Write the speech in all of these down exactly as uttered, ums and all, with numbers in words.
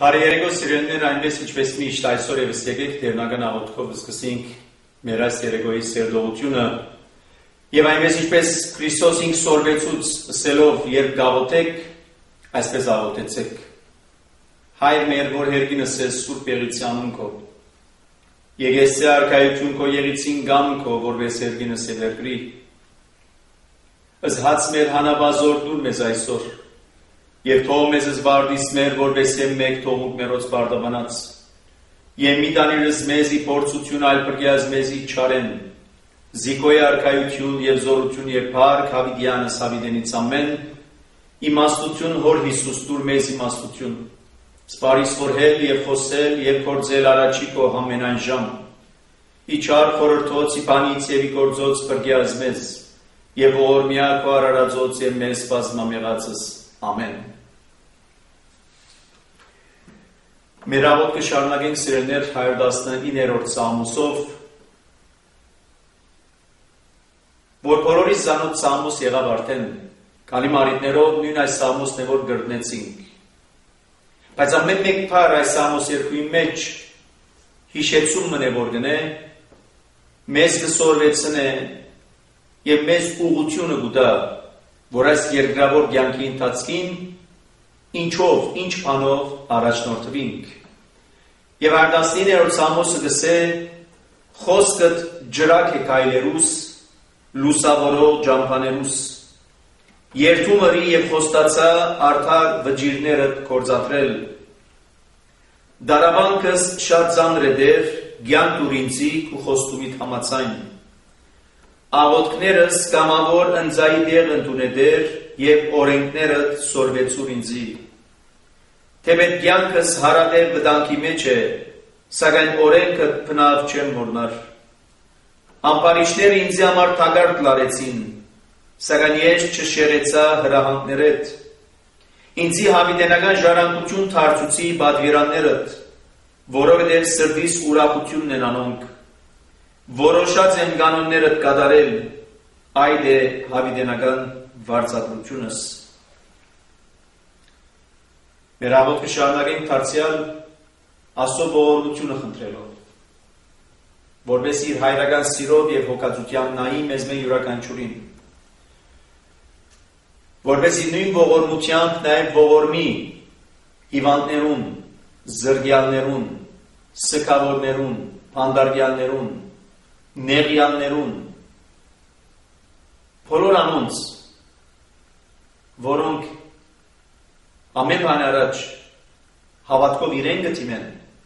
Բարերեգո սիրելիներ, այնպես ինչպես միշտ այսօր եւս եկեք տերնական աղոթքով սկսենք մեր այս երեգոյի սերտողությունը եւ այնպես ինչպես Քրիստոս ինքն սորվեցուց ասելով երբ գաղութեք, այսպես աղոթեցեք. Հայր մեր, որ հերգինս ես սուրբ եղիցյանուն քո, եկեսցե արքայություն քո եղիցին գամ քո, որպես հերգինս է վերգրի, ըզհաց մեր հանաբազոր դուր մեզ այսօր, Եվ թող մեզ զվարդիս մեր, որպես եմ մեկ թողունք մերոց բարդաբանած, և մի տանիրս մեզի փորձություն այլ պրգյազ մեզի չարեն, զիկոյ արքայություն և զորություն և պարք հավիդյանս հավիդենից ամեն, իմաստություն հոր Հիսուս դուր մեզ իմաստություն, սպարիս որհել և խոսել և կործել առաջի քո համենայն ժամ, իչար խորհրդոց իպանից և իգործոց պրգյազ մեզ, և ողոր միակ ու արարածոց և մեզ բազմամեղածս, ամեն։ Մեր աղոթքը շարունակենք սիրելիներ հարյուր տասնիններորդ սաղմոսով, որ բոլորիս զանոթ սաղմոս եղավ արդեն, քանի մարիտներով նույն այս սաղմոսն է որ գրտնեցինք։ Բայց ամեն մեկ փար այս սաղմոս երկուի մեջ հիշեցումը է որ գնե, մեզ կսորվեցնե եւ մեզ ուղղությունը կտա, որ այս երկրավոր կյանքի ընթացքին ինչով, ինչ բանով առաջնորդվենք։ Եվ հարյուրտասնիններորդ սաղմոսը գսե խոսքդ ջրակ է քայլերուս, լուսավորող ջամփաներուս, երթումըրի եւ խոստացա արդար վճիրներդ կործատրել։ Դարավանքս շատ ծանր է դեր, կյանք դուր ինձի ու խոստումիդ համաձայն։ Աղոթքներս կամավոր ընձայի դեղ ընդունե դեր և օրենքներդ սորվեցուր ինձի։ Թեպետ կյանքս հարատև վտանգի մեջ է, սակայն օրենքդ բնավ չեմ մոռնար։ Ամպարիչները ինձի համար թագարտ լարեցին, սակայն ես չշերեցա հրահանգներդ։ Ինձի հավիտենական ժառանգություն թարցուցի պատվիրաններդ, որովհետև սրտիս ուրախությունն են անոնք։ Որոշած եմ կանոններդ կատարել, այդ է հավիտենական վարձատրությունս։ Մեր աղոթքը շարունակենք դարձյալ Աստծո ողորմությունը խնդրելով, որպես իր հայրական սիրով եւ հոգածությամբ նայի մեզ մեր յուրաքանչյուրին, որպես իր նույն ողորմությամբ նաեւ ողորմի հիվանդներուն, զրկյալներուն, սգավորներուն, փանդարգյալներուն, նեղյալներուն, բոլոր անոնց, որոնք ամեն բան առաջ հավատքով իրեն գտիմեն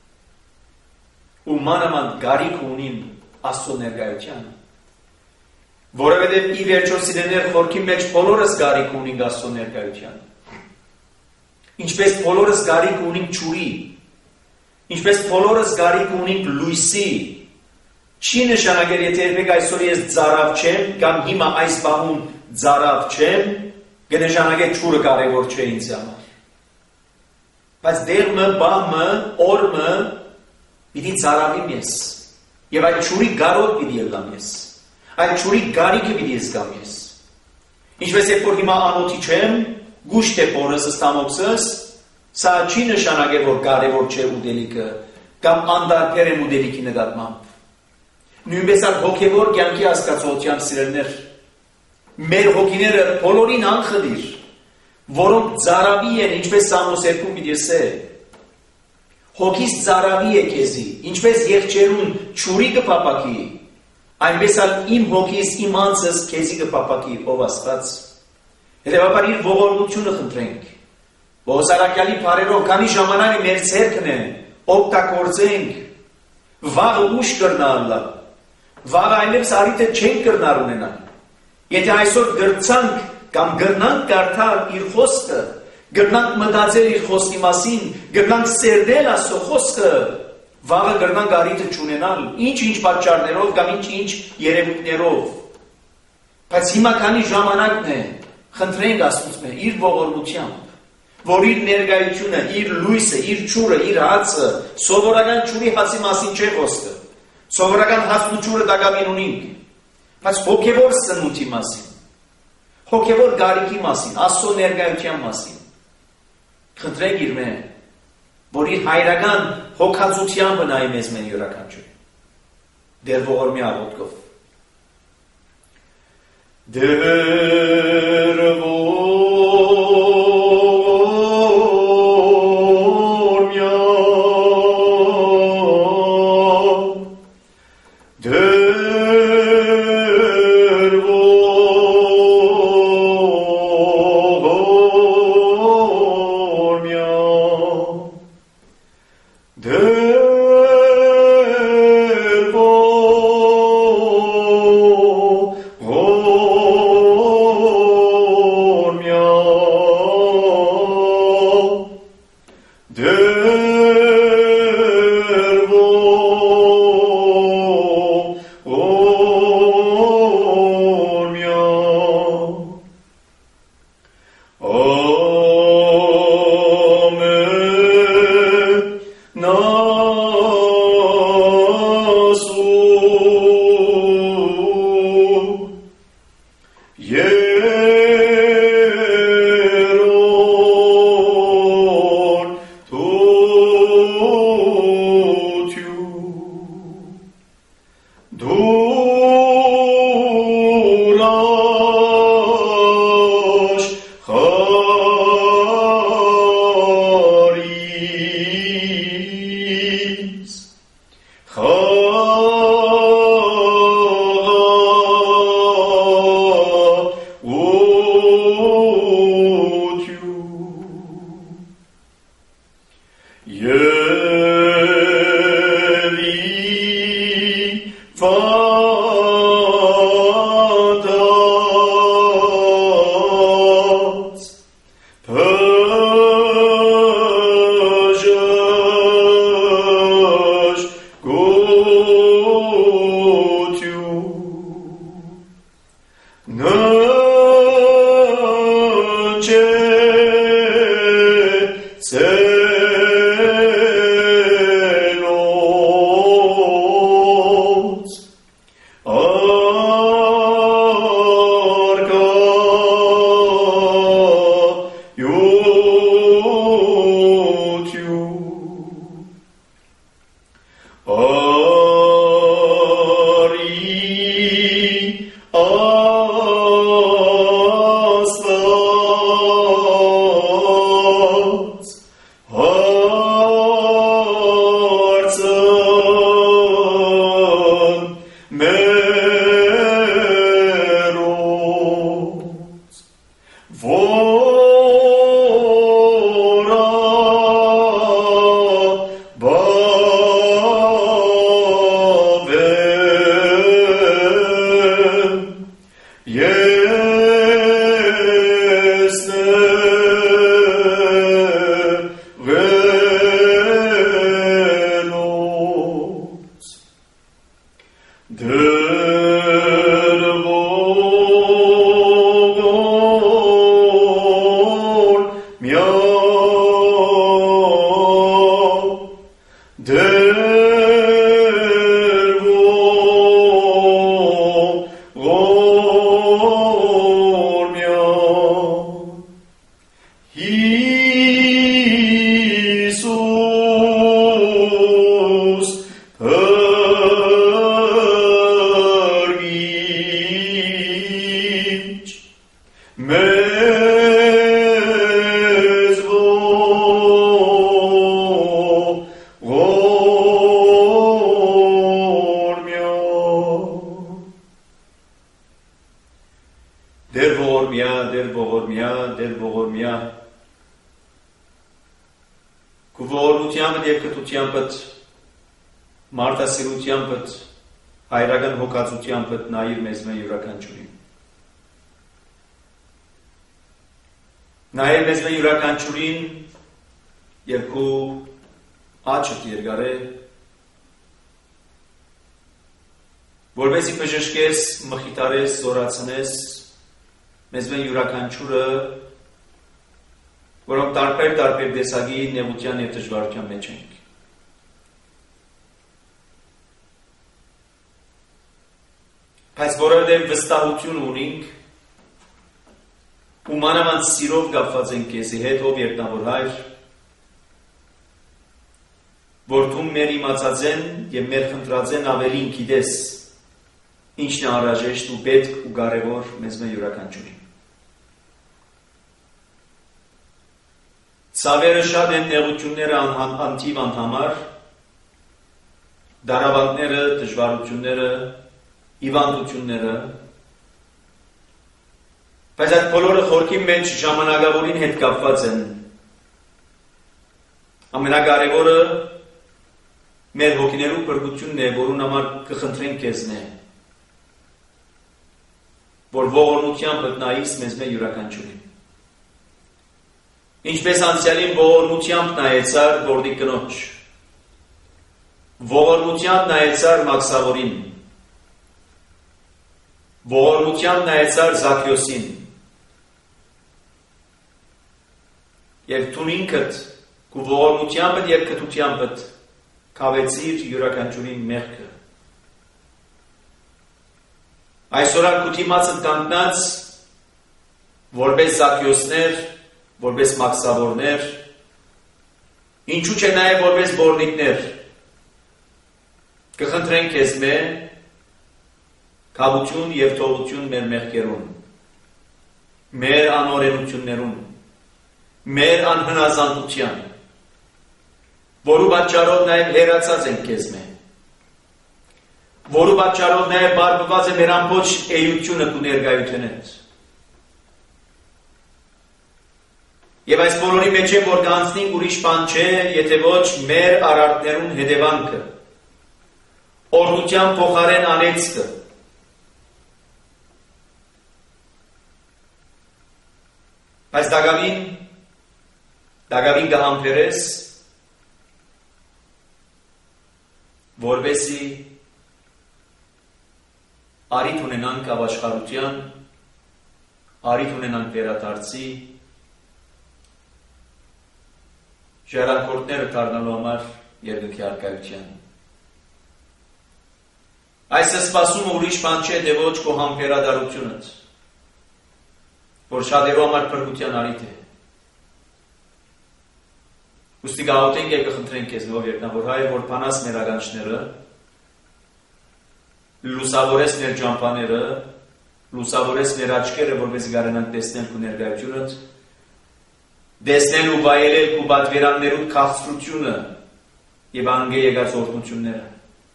ու մանավանդ գարիք ունին Աստծո ներկայության, որովհետև ի վերջո սիրելիներ խորքի մեջ բոլորս գարիք ունենք Աստծո ներկայության, ինչպես բոլորս գարիք ունենք ջուրի, ինչպես բոլորս գարիք ունենք լույսի, չի նշանակել, եթե երբեք այսօր ես ծարավ չեմ, կամ հիմա այս բահուն ծարավ չեմ, կնշանակե ջուրը կարևոր չէ ինձ համար։ Բայց դերմը, բամը, օրմը պիտի ծարավիմ ես, եւ այդ ջուրի գարոտ պիտի ելամ ես, այդ ջուրի գարիքը պիտի ես գամ ես։ Ինչպես երբ որ հիմա անոթի չեմ, գուշտ է փորս ստամոքսս, սա չի նշանակե, որ կարևոր չէ ուտելիքը, կամ անդարբեր եմ ուտելիքի նկատմամբ։ Նույնպես այդ հոգևոր կյանքի հասկացողությամբ սիրելիներ, մեր հոգիները բոլորին անխդիր, որոնք ծարավի են, ինչպես Սամոս երկում պիտի ասե, հոգիս ծարավի է քեզի, ինչպես եղջերուն ջուրի կփափակի, այնպես էլ իմ հոգիս իմ անձս քեզի կփափակի, ով Աստված։ Հետևաբար իր ողորմությունը խնդրենք, Պողոս առաքյալի բառերով, քանի ժամանակ մեր ձեռքն է, օգտագործենք, վաղը ուշ կրնալը, վաղը այլևս արիթը չենք կրնար ունենալ։ Եթե այսօր գրցանք կամ գրնանք կարդալ իր խոսքը, գրնանք մտածել իր խոսքի մասին, գրնանք սերդել Աստծո խոսքը, վաղը գրնանք արիթը չունենալ, ինչ-ինչ պատճառներով կամ ինչ-ինչ երևույթներով։ Բայց հիմա քանի ժամանակն է, խնդրենք Աստծուց մեր իր ողորմությամբ, որ իր ներկայությունը, իր լույսը, իր ջուրը, իր հացը, սովորական ջուրի հացի մասին չէ խոսքը։ Սովորական հացն ու ջուրը դակամին ունենք, բայց հոգևոր սնունդի մասին, հոգևոր գարիքի մասին, Աստծո ներկայության մասին։ Խնդրենք իր մեն, որ որ իր հայրական հոգացությամբ նայի մեզ մեն յուրաքանչյուր դեր ողորմյա ոտքով դեր նայիր մեզ մեն յուրաքանչյուրին նայիր մեզ մեն յուրաքանչյուրին եւ քո աչքդ երկարե որովհետեւ բժշկես մխիթարես զորացնես մեզ մեն յուրաքանչյուրը որոնք տարբեր տարբեր տեսակի նեղության եւ դժվարության մեջ ենք Բայց որովհետև վստահություն ունենք ու մանավանդ սիրով կապված ենք քեզի հետ ով երկնավոր հայր որ դու մեր իմացած են եւ մեր խնդրած են ավելին գիտես, ինչն է անհրաժեշտ ու պետք ու կարևոր մեզ մեր յուրաքանչյուրին։ Ցավերը շատ են նեղությունները անհանտիվ անհամար, դարավանդները, դժվարությունները, հիվանդությունները, բայց այդ բոլորը խորքի մեջ ժամանակավորին հետ կապված են։ Ամենակարևորը մեր հոգիներու փրկությունն է, որուն համար կխնդրենք քեզնե, որ ողորմությամբ նայես մեզ մեր յուրաքանչյուրին։ Ինչպես անցյալին ողորմությամբ նայեցար Գորդի կնոջ, ողորմությամբ նայեցար Մաքսավորին, ողորմությամբ նայեցար Զաքյոսին, եւ դու ինքդ քո ողորմությամբ եւ քթությամբ կավեցիր յուրաքանչյուրին մեղքը։ Այսօր քո դիմացը կանգնած որպես Զաքյոսներ, որպես Մաքսավորներ, ինչու՞ չէ նաև որպես բորնիկներ, կխնդրենք քեզ մեր կավություն եւ թողություն մեր մեղքերուն, մեր անօրենություններուն, մեր անհնազանդության, որու պատճառով նաև հերացած ենք քեզ մեր, որու պատճառով նաև բարբված է մեր ամբողջ էությունը քո ներկայությունից։ Եվ այս բոլորի մեջ է, որ կանցնենք ուրիշ բան չէ, եթե ոչ մեր արարքներուն հետևանքը, օրհնության փոխարեն անեծքը, բայց դակավին, դակավին կհամբերես, որպեսզի արիթ ունենանք ապաշխարության, արիթ ունենանք վերադարձի, ժառանգորդները դառնալու համար երկնքի առկայության։ Այս սպասումը ուրիշ բան չէ, թե ոչ քո համբերատարությունդ, որ շատերու համար փրկության արիթ է։ Ուստի գաղութենք եւ կխնդրենք քեզ նոր երկնավոր Հայր, որ փանաս մեր ականջները, լուսավորես մեր ճամփաները, լուսավորես մեր աչքերը, որպես գարենանք տեսնել քո ներկայությունդ, դեսնել ու վայելել քո պատվերաններու քաղցրությունը եւ անգե եկած օրհնությունները։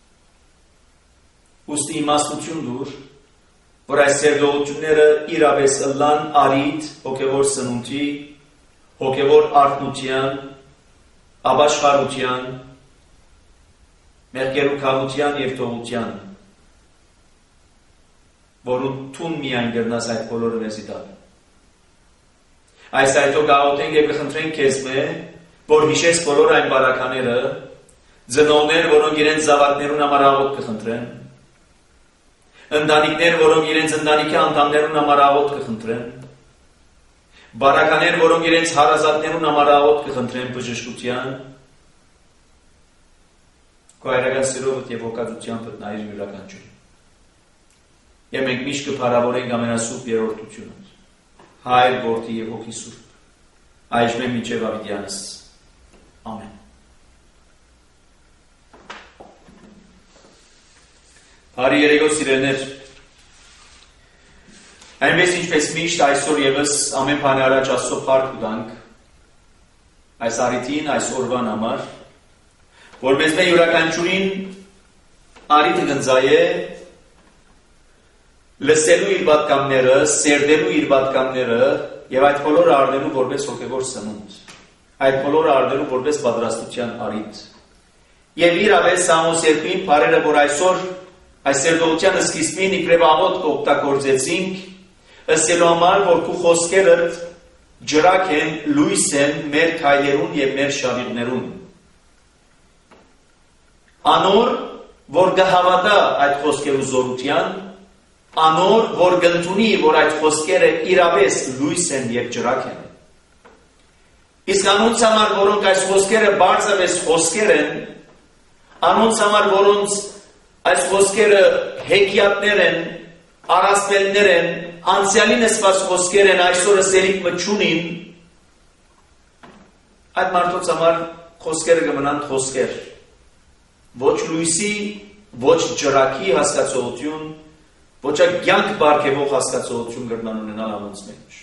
Ուստի իմաստություն դուր, որ այս սերդողությունները իրապես ըլլան արիթ, հոգևոր սնունդի, հոգևոր արթնության, ապաշխարության, մեղքերու քավության եւ թողության, որու թուն միայն գրնաս այդ բոլորը մեզի տալ։ Այս այդո գաղութենք և կխնդրենք քեզ մե, որ հիշես բոլոր այն բարակաները, ծնողներ, որոնք իրենց զավակներուն համար աղոթք կխնդրեն, ընտանիքներ, որոնք իրենց ընտանիքի անդամներուն համար աղոթք կխնդրեն, բարականեր, որոնք իրենց հարազատներուն համար աղոթք կխնդրեն բժշկության, քո հայրական սիրովդ և հոգածությամբ նայիր յուրաքանչյուրին։ Եվ մենք միշտ կփառավորենք ամենասուրբ երրորդությունը։ Հայր, Որդի և Հոգի Սուրբ, այժմ մինչև ավիտյանս։ Ամեն։ Բարի երեկո սիրելիներ, այնպես ինչպես միշտ այսօր ևս ամեն բանի առաջ Աստծո փառք տանք այս արիթին, այս օրվան համար, որ մեզ մեր յուրաքանչյուրին արիթը գնձայե լսելու իր պատկամները, սերդելու իր պատկամները և այդ բոլորը առնելու որպես հոգևոր սնունդ, այդ բոլորը առնելու որպես պատրաստության արիթ։ Եվ իրապես Սամոս երկրին բարերը, որ այսօր այս սերդողության սկիզբին իբրև աղոթք օգտագործեցինք, ըսելու համար, որ քո խոսքերդ ջրակ են, լույս են մեր քայլերուն և մեր շավիղներուն։ Անոր, որ կհավատա այդ խոսքերու զորության, անոր, որ գնդունի, որ այդ խոսքերը իրապես լույս են և ջրակ են։ Իսկ անոնց համար, որոնք այս խոսքերը բարձավես խոսքեր են, անոնց համար, որոնց այս խոսքերը հեքիաթներ են, առասպելներ են, անցյալին ասված խոսքեր են, այսօրը սերիկ մչունին, այդ մարդոց համար խոսքերը կմնան խոսքեր, ոչ լույսի, ոչ ջրակի հասկացողություն, ոչ կյանք բարգեւող հասկացողություն կրնան ունենալ անոնց մեջ։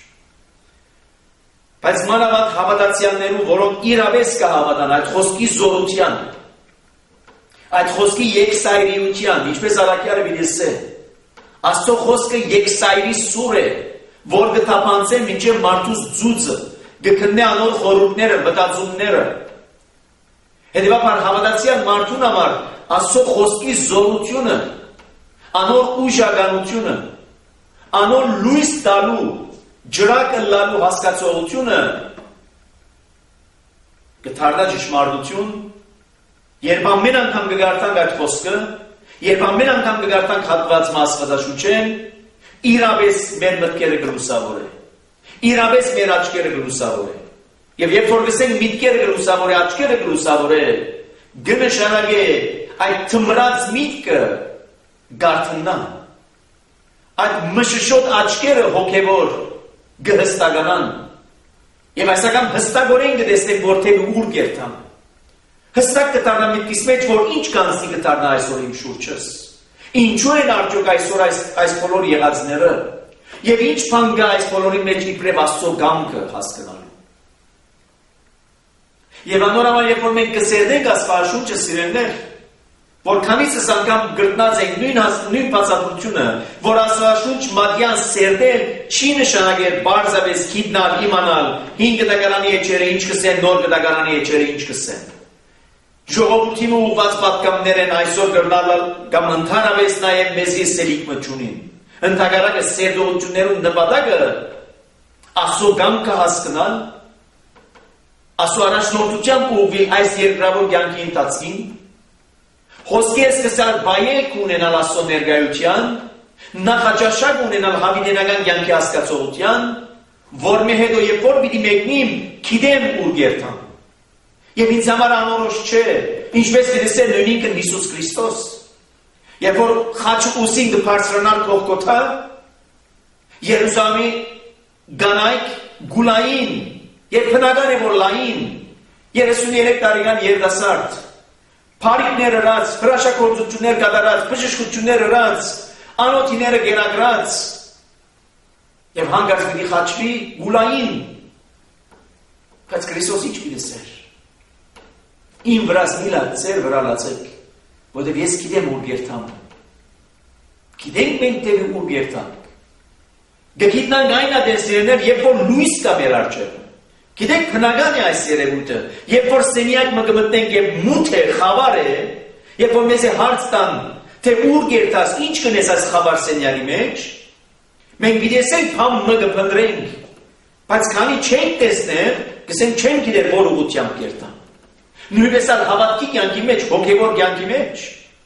Բայց մանավանդ հավատացյալներու, որոնք իրավես կհավատան այդ խոսքի զորության, այդ խոսքի եկսայրիության, ինչպես Արաքյալը վիրեսե, Աստծո խոսքը եկսայրի սուր է, որ կթափանցե մինչև մարդուս ձուծը, կքննե անոր խորհուրդները, մտածումները։ Հետևաբար հավատացյալ մարդուն համար Աստծո խոսքի զորությունը, անոր ուժականությունը, անոր լույս տալու, ջրակը լալու հասկացողությունը կդառնա ճշմարտություն, երբ ամեն անգամ կգարտանք այդ խոսքը, երբ ամեն անգամ կգարտանք հատված Աստվածաշունչեն, իրապես մեր մտքերը կլուսավորե, իրապես մեր աչքերը կլուսավորե, եւ երբ որ գսենք միտքերը կլուսավորե, աչքերը կլուսավորե, կնշանակե այդ թմրած միտքը գարթնա, այդ մշշոտ աչքերը հոգևոր կհստականան, եւ այսական հստակորեն կտեսնենք, որ թե ուր կերտան, հստակ կդառնա միտքիս մեջ, որ ինչ կանցնի կդառնա այսօր իմ շուրջս, ինչու են արդյոք այսօր այս, այս բոլոր եղածները, եւ ինչ բան կա այս բոլորի մեջ իբրև Աստծո կամքը հասկանալու։ Եվ անորամալ, երբ որ մենք կսերնենք Աստվածաշունչը, սիրելիներ, որ քանիցս անգամ գրտնած ենք նույն նույն բացատրությունը, որ Աստվածաշունչ մատյան սերնել չի նշանակել բարձավես գիտնալ, իմանալ, հին գտակարանի էջերը ինչ կսեն, նոր գտակարանի էջերը ինչ կսեն։ Ժողովրդին ուղղված պատգամներ են այսօր գրնալ կամ ընդհանրապես նաև մեզի սելիք մտչունին։ Ընդհանրակը սերդողություններու նպատակը Աստծո կամքը հասկանալ, Աստծո առաջնորդությամբ ուղղվել այս երկրավոր կյանքի ընթացքին, խոսքի սկսալ բայեք ունենալ Աստծո ներկայության, նախաճաշակ ունենալ հավիտենական կյանքի հասկացողության, որ մի հետո երբ որ պիտի մեկնիմ, գիտեմ ուր գերտամ։ Եվ ինձ համար անորոշ չէ, ինչպես կտեսել նույնինքն Հիսուս Քրիստոս, երբ որ խաչը ուսին կբարձրանալ Գողգոթա, Երուսաղեմի կանայք գուլային, եւ բնական է որ լային, երեսուներեք տարեկան երիտասարդ, փարիկներ ըրած, հրաշագործություններ կատարած, բժշկություններ ըրած, անոթիները գերագրած, եւ հանգած պիտի խաչվի գուլային, բայց Քրիստոս ինչ պիտի սեր։ Իմ վրաս միլա ծեր վրա լացեք, որտեղ ես գիտեմ ուր գերտամ։ Գիտենք մենք թե ուր գերտանք։ Գիտենք այն ադեսերներ, երբ որ լույս կա մեր առջև։ Գիտենք բնական է այս երևույթը, երբ որ սենյակ մը գմտնենք եւ մութ է, խավար է, երբ որ մեզ է հարց տան, թե ուր գերտաս, ինչ կնես այս խավար սենյակի մեջ, մենք գիտենք բան մը կփնտրենք, բայց քանի չենք տեսնել, կսենք չենք գիտեր որ ուղղությամբ գերտան։ Նույնպես ալ հավատքի կյանքի մեջ, հոգևոր կյանքի մեջ։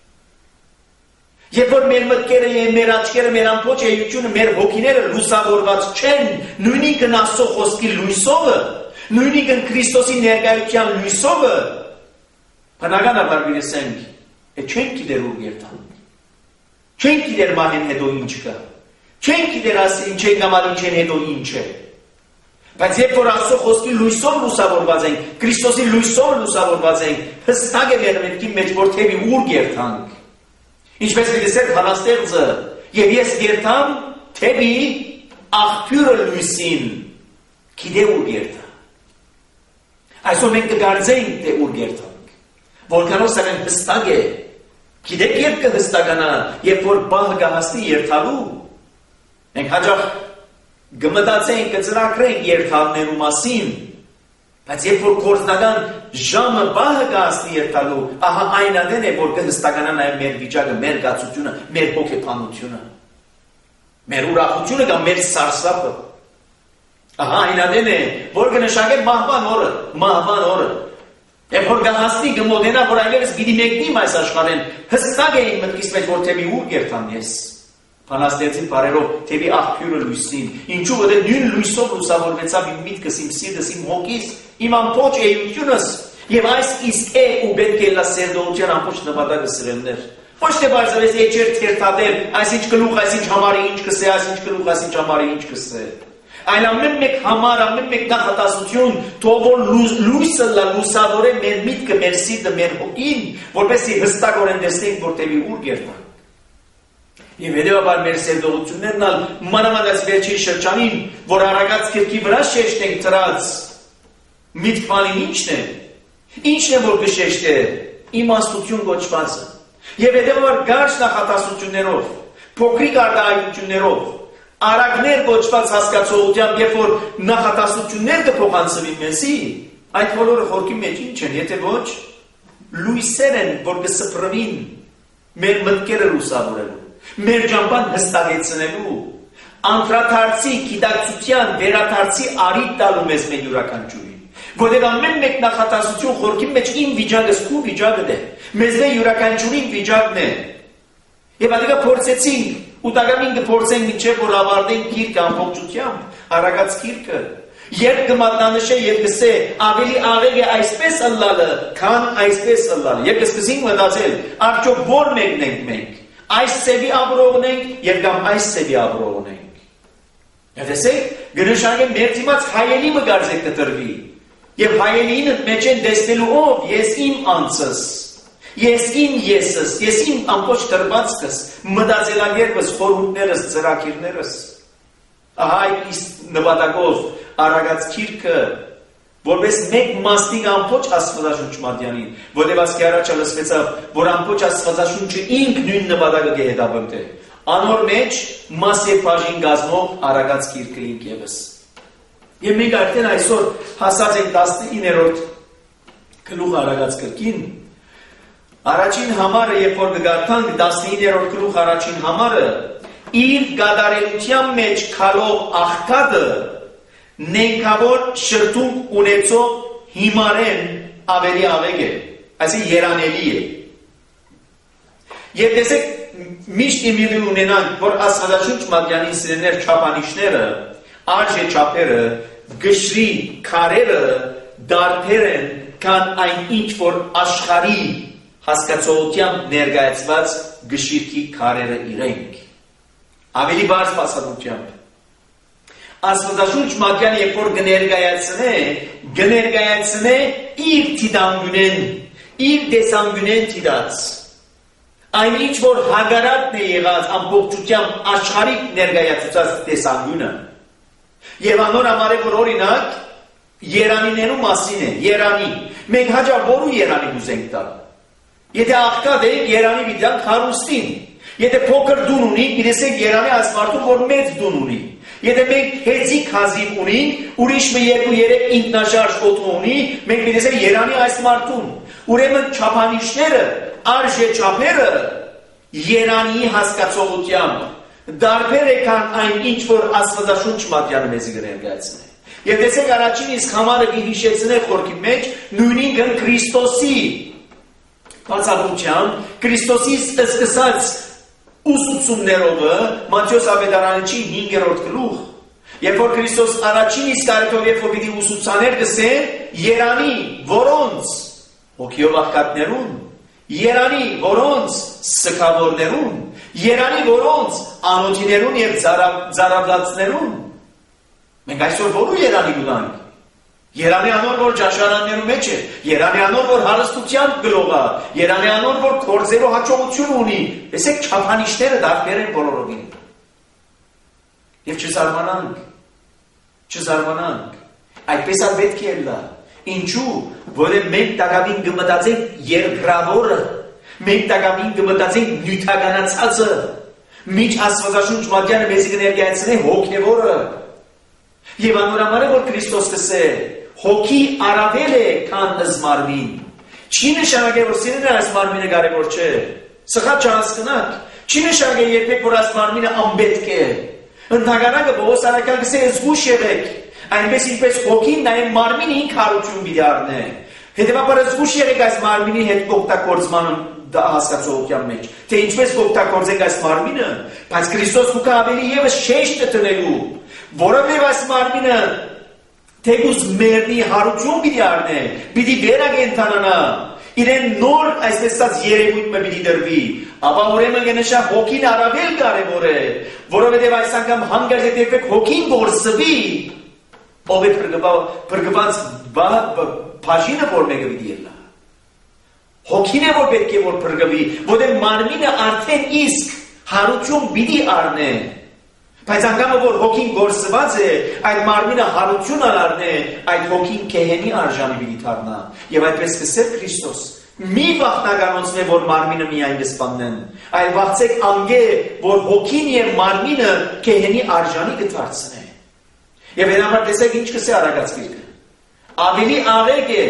Երբ որ մեր մտքերը եւ մեր աչքերը, մեր ամբողջ էությունը, մեր հոգիները լուսավորված չեն, նույնիկն Աստծո խոսքի լույսովը, նույնիկն Քրիստոսի ներկայության լույսովը, բնականաբար գիտենք, է չենք գիտեր ուր գերտան։ Չենք գիտեր մահեն հետո ինչ կա։ Չենք գիտեր ասի ինչ է կամ ինչ են հետո ինչ է։ Բայց երբ որ Աստծո խոսքի լույսով լուսավորված ենք, Քրիստոսի լույսով լուսավորված ենք, հստակ է մեր մտքի մեջ, որ թեպի ուր գերտանք։ Ինչպես գիտեսեք բանաստեղծը, եւ ես գերտամ թեպի աղբյուրը լույսին, գիտե ուր գերտա։ Այսօր մենք կգարձենք, թե ուր գերտանք, որքանով սակայն հստակ է, գիտեք երբ կհստականա, երբ որ բահ կհասնի երթալու, մենք հաճախ գմտացենք, կծրագրենք երթալներու մասին, բայց երբ որ գործնական ժամը բահը կհասնի երթալու, ահա այն ադեն է, որ կհստականա նաև մեր վիճակը, մեր գացությունը, մեր հոգեբանությունը, մեր ուրախությունը կամ մեր սարսափը, ահա այն ադեն է, որ կնշանակե մահվան օրը, մահվան օրը, երբ որ կհասնի կմոտենա, որ այլևս պիտի մեկնիմ այս աշխարհեն, հստակ է իմ մտքիս մեջ, որ թեպի ուր գերտամ ես։ Բանաստեղծի բարերով թեպի աղբյուրը լույսին, ինչու որ նույն լույսով լուսավորվեցավ իմ միտքս, իմ սիրտս, իմ հոգիս, իմ ամբողջ էությունս, եւ այս իսկ է ու պետք է լա սերդողության ամբողջ նպատակը սիրելներ։ Ոչ թե բարձրացես էջեր թերթատել, այսինչ գլուխ, այսինչ համարի ինչ կսե, այսինչ գլուխ, այսինչ համարի ինչ կսե։ Այլ ամեն մեկ համար, ամեն մեկ նախատասություն, թող որ լույսը լուսավորե մեր միտքը, մեր սիրտը, մեր հոգին, որպեսզի հստակորեն տեսնենք, որ տևի ուր գերտանք։ Եվ հետևաբար մեր սերտողություններն ալ մանավանդ վերջին շրջանին, որ Արագած գրքի վրա շեշտենք դրած միտք բանին ինչն է, ինչն է որ կշեշտե իմաստություն կոչվածը։ Եվ հետևաբար գարշ նախատասություններով, փոքրիկ արտահայտություններով, արագներ կոչված հասկացողությամբ, երբ որ նախատասություններ կփոխանցվի մեզի, այդ բոլորը խորքի մեջ ինչ են, եթե ոչ լույսեր են, որ կսփռվին մեր մտքերը լուսավորելու, մեր ճամփան հստակեցնելու, անդրադարձի գիտակցության վերադարձի արիտ տալու մեզ մեր յուրաքանչյուրին։ Որտեղ ամեն մեկ նախատասություն խորքի մեջ իմ վիճակը, քո վիճակը է, մեզ մեր յուրաքանչյուրին վիճակն է։ Եվ ադիգա փորձեցինք ու տակամին կփորձենք մինչև որ ավարտենք գիրքը ամբողջությամբ, Արագած գիրքը, երբ կմատնանշե եւ կսե ավելի աղեկ է այսպես ըլլալը, քան այսպես ըլլալը։ Եվ կսկսենք մտածել, արդյոք ո՞ր մեկն ենք մենք։ Այս սեվի ապրողն ենք եւ կամ այս սեվի ապրողն ենք։ Եվ տեսեք, գնշանգը մեր դիմաց հայելի մգարձեք կտրվի։ Եվ հայելին մեջ են տեսնելու ով, ես իմ անձս, ես իմ եսս, ես իմ ամբողջ դրվածքս, մտածելակերպս, խորհուրդներս, ծրագիրներս։ Ահա այս նպատակով Արագած գիրքը, որպես մեկ մասնիկ ամբողջ Աստվածաշունչ մատյանին, որտեղ ասկի առաջ լսվեցավ, որ ամբողջ Աստվածաշունչը ինք նույն նպատակը կհետապնդի։ Անոր մեջ մաս եւ բաժին գազմող Արագած գիրքը ինք եւս։ Եվ մենք արդեն այսօր հասած ենք տասնիններորդ գլուխ Արագած գրքին։ Առաջին համարը, երբ որ կգարտանք տասնիններորդ գլուխ առաջին համարը, իր գադարելության մեջ քալող աղքատը նենքավոր շրթունք ունեցող հիմարեն ավելի աղեկ է, այսինքն երանելի է։ Եվ տեսեք, միշտ իմիլի ունենանք, որ Աստվածաշունչ մատյանի սիրեներ չափանիշները, արժե չափերը, գշրի քարերը դարբեր են, քան այն ինչ որ աշխարհի հասկացողությամբ ներկայացված գշիրքի քարերը իրենք։ Ավելի բարձ փաստությամբ Աստվածաշունչ մատյանը երբ որ կներկայացնե, կներկայացնե իր դիտանգունեն, իր տեսանկյունեն դիտած։ Այն ինչ որ հագարակն է եղած ամբողջությամբ աշխարհիկ ներկայացուցած տեսանկյունը։ Եվ անոր համար է որ օրինակ երանիներու մասին է, երանի։ Մենք հաջող որու երանի ուզենք տալ։ Եթե աղքատ է, երանի վիդան հարուստին։ Եթե փոքր դուն ունի, իրեսեք երանի այս մարդու որ մեծ դուն ունի։ Եթե մենք հեծիկ հազիվ ունենք, ուրիշ մի երկու երեք ինքնաշարժ օդու ունի, մենք իրեսեք երանի այս մարդուն։ Ուրեմն չափանիշները, արժե չափերը երանի հասկացողությամբ դարբեր է քան այն ինչ որ Աստվածաշունչ մատյանը մեզի կներկայացնի։ Եվ տեսեք առաջին իսկ համարը կհիշեցնե խորքի մեջ նույնինքն Քրիստոսի բացառությամբ Քրիստոսի սկսած ուսուցումներովը Մատթեոս ավետարանչի հինգերորդ գլուխ, երբ որ Քրիստոս առաջին իսկ արետով երբ որ պիտի ուսուցաներ գսեն երանի որոնց հոգիով աղքատներուն, երանի որոնց սքավորներուն, երանի որոնց անոթիներուն եւ զարավլացներուն։ Մենք այսօր որու երանի գուտանք։ Երանի անոր որ ճաշարաններու մեջ է, երանի անոր որ հարստությամբ գլողա, երանի անոր որ կորձերով հաջողություն ունի։ Տեսեք չափանիշները դարբեր են բոլորովին։ Եվ չզարմանանք, չզարմանանք։ Այդպես ալ պետք է լա։ Ինչու, որ մենք տակավին կմտածենք երկրավորը, մենք տակավին կմտածենք նյութականացածը, միջ Աստվածաշունչ մատյանը մեզի կներկայացնե հոգևորը։ Եվ անորամար է որ Քրիստոս կսե հոգի առավել է քան զմարմին։ Չի նշանակե որ սիրելը այս մարմինը կարևոր չէ։ Սխալ չհասկանաք։ Չի նշանակե երբեք որ այս մարմինը անպետք է։ Ընդհանրակը Պողոս առաքյալ կսե զգուշ եղեք, այնպես ինչպես հոգին նաև մարմինը ինք հարություն պիտի առնե։ Հետևաբար զգուշ եղեք այս մարմինի հետ օգտագործմանը հասկացողության մեջ, թե ինչպես կօգտագործենք այս մարմինը, բայց Քրիստոս կուքա ավելի եւս շեշտ տնելու, որովհետև այս մարմինը թեկուզ մերնի հարություն պիտի առնե, պիտի վերակենդանանա, իրեն նոր այսպես ասած երևույթ մը պիտի դրվի, ապա ուրեմն կնշա հոգին առավել կարևոր է, որովհետև այս անգամ հանգարտ հետևեք հոգին որսվի, ով է փրկված բաժինը որ մեկը պիտի ելնա։ Հոգին է որ պետք է որ փրկվի, որտեղ մարմինը արդեն իսկ հարություն պիտի առնե։ Բայց անգամը որ հոգին գործված է, այդ մարմինը հարություն առնե, այդ հոգին կեհենի արժանի պիտի դառնա։ Եվ այդպես կսեր Քրիստոս։ Մի վախտականացնե որ մարմինը միայն կսպանեն, այլ վախցեք անգե որ հոգին եւ մարմինը կեհենի արժանի կդարձնե։ Եվ հենամար տեսեք ինչ կսե Արագած գիրքը։ Ավելի աղեկ է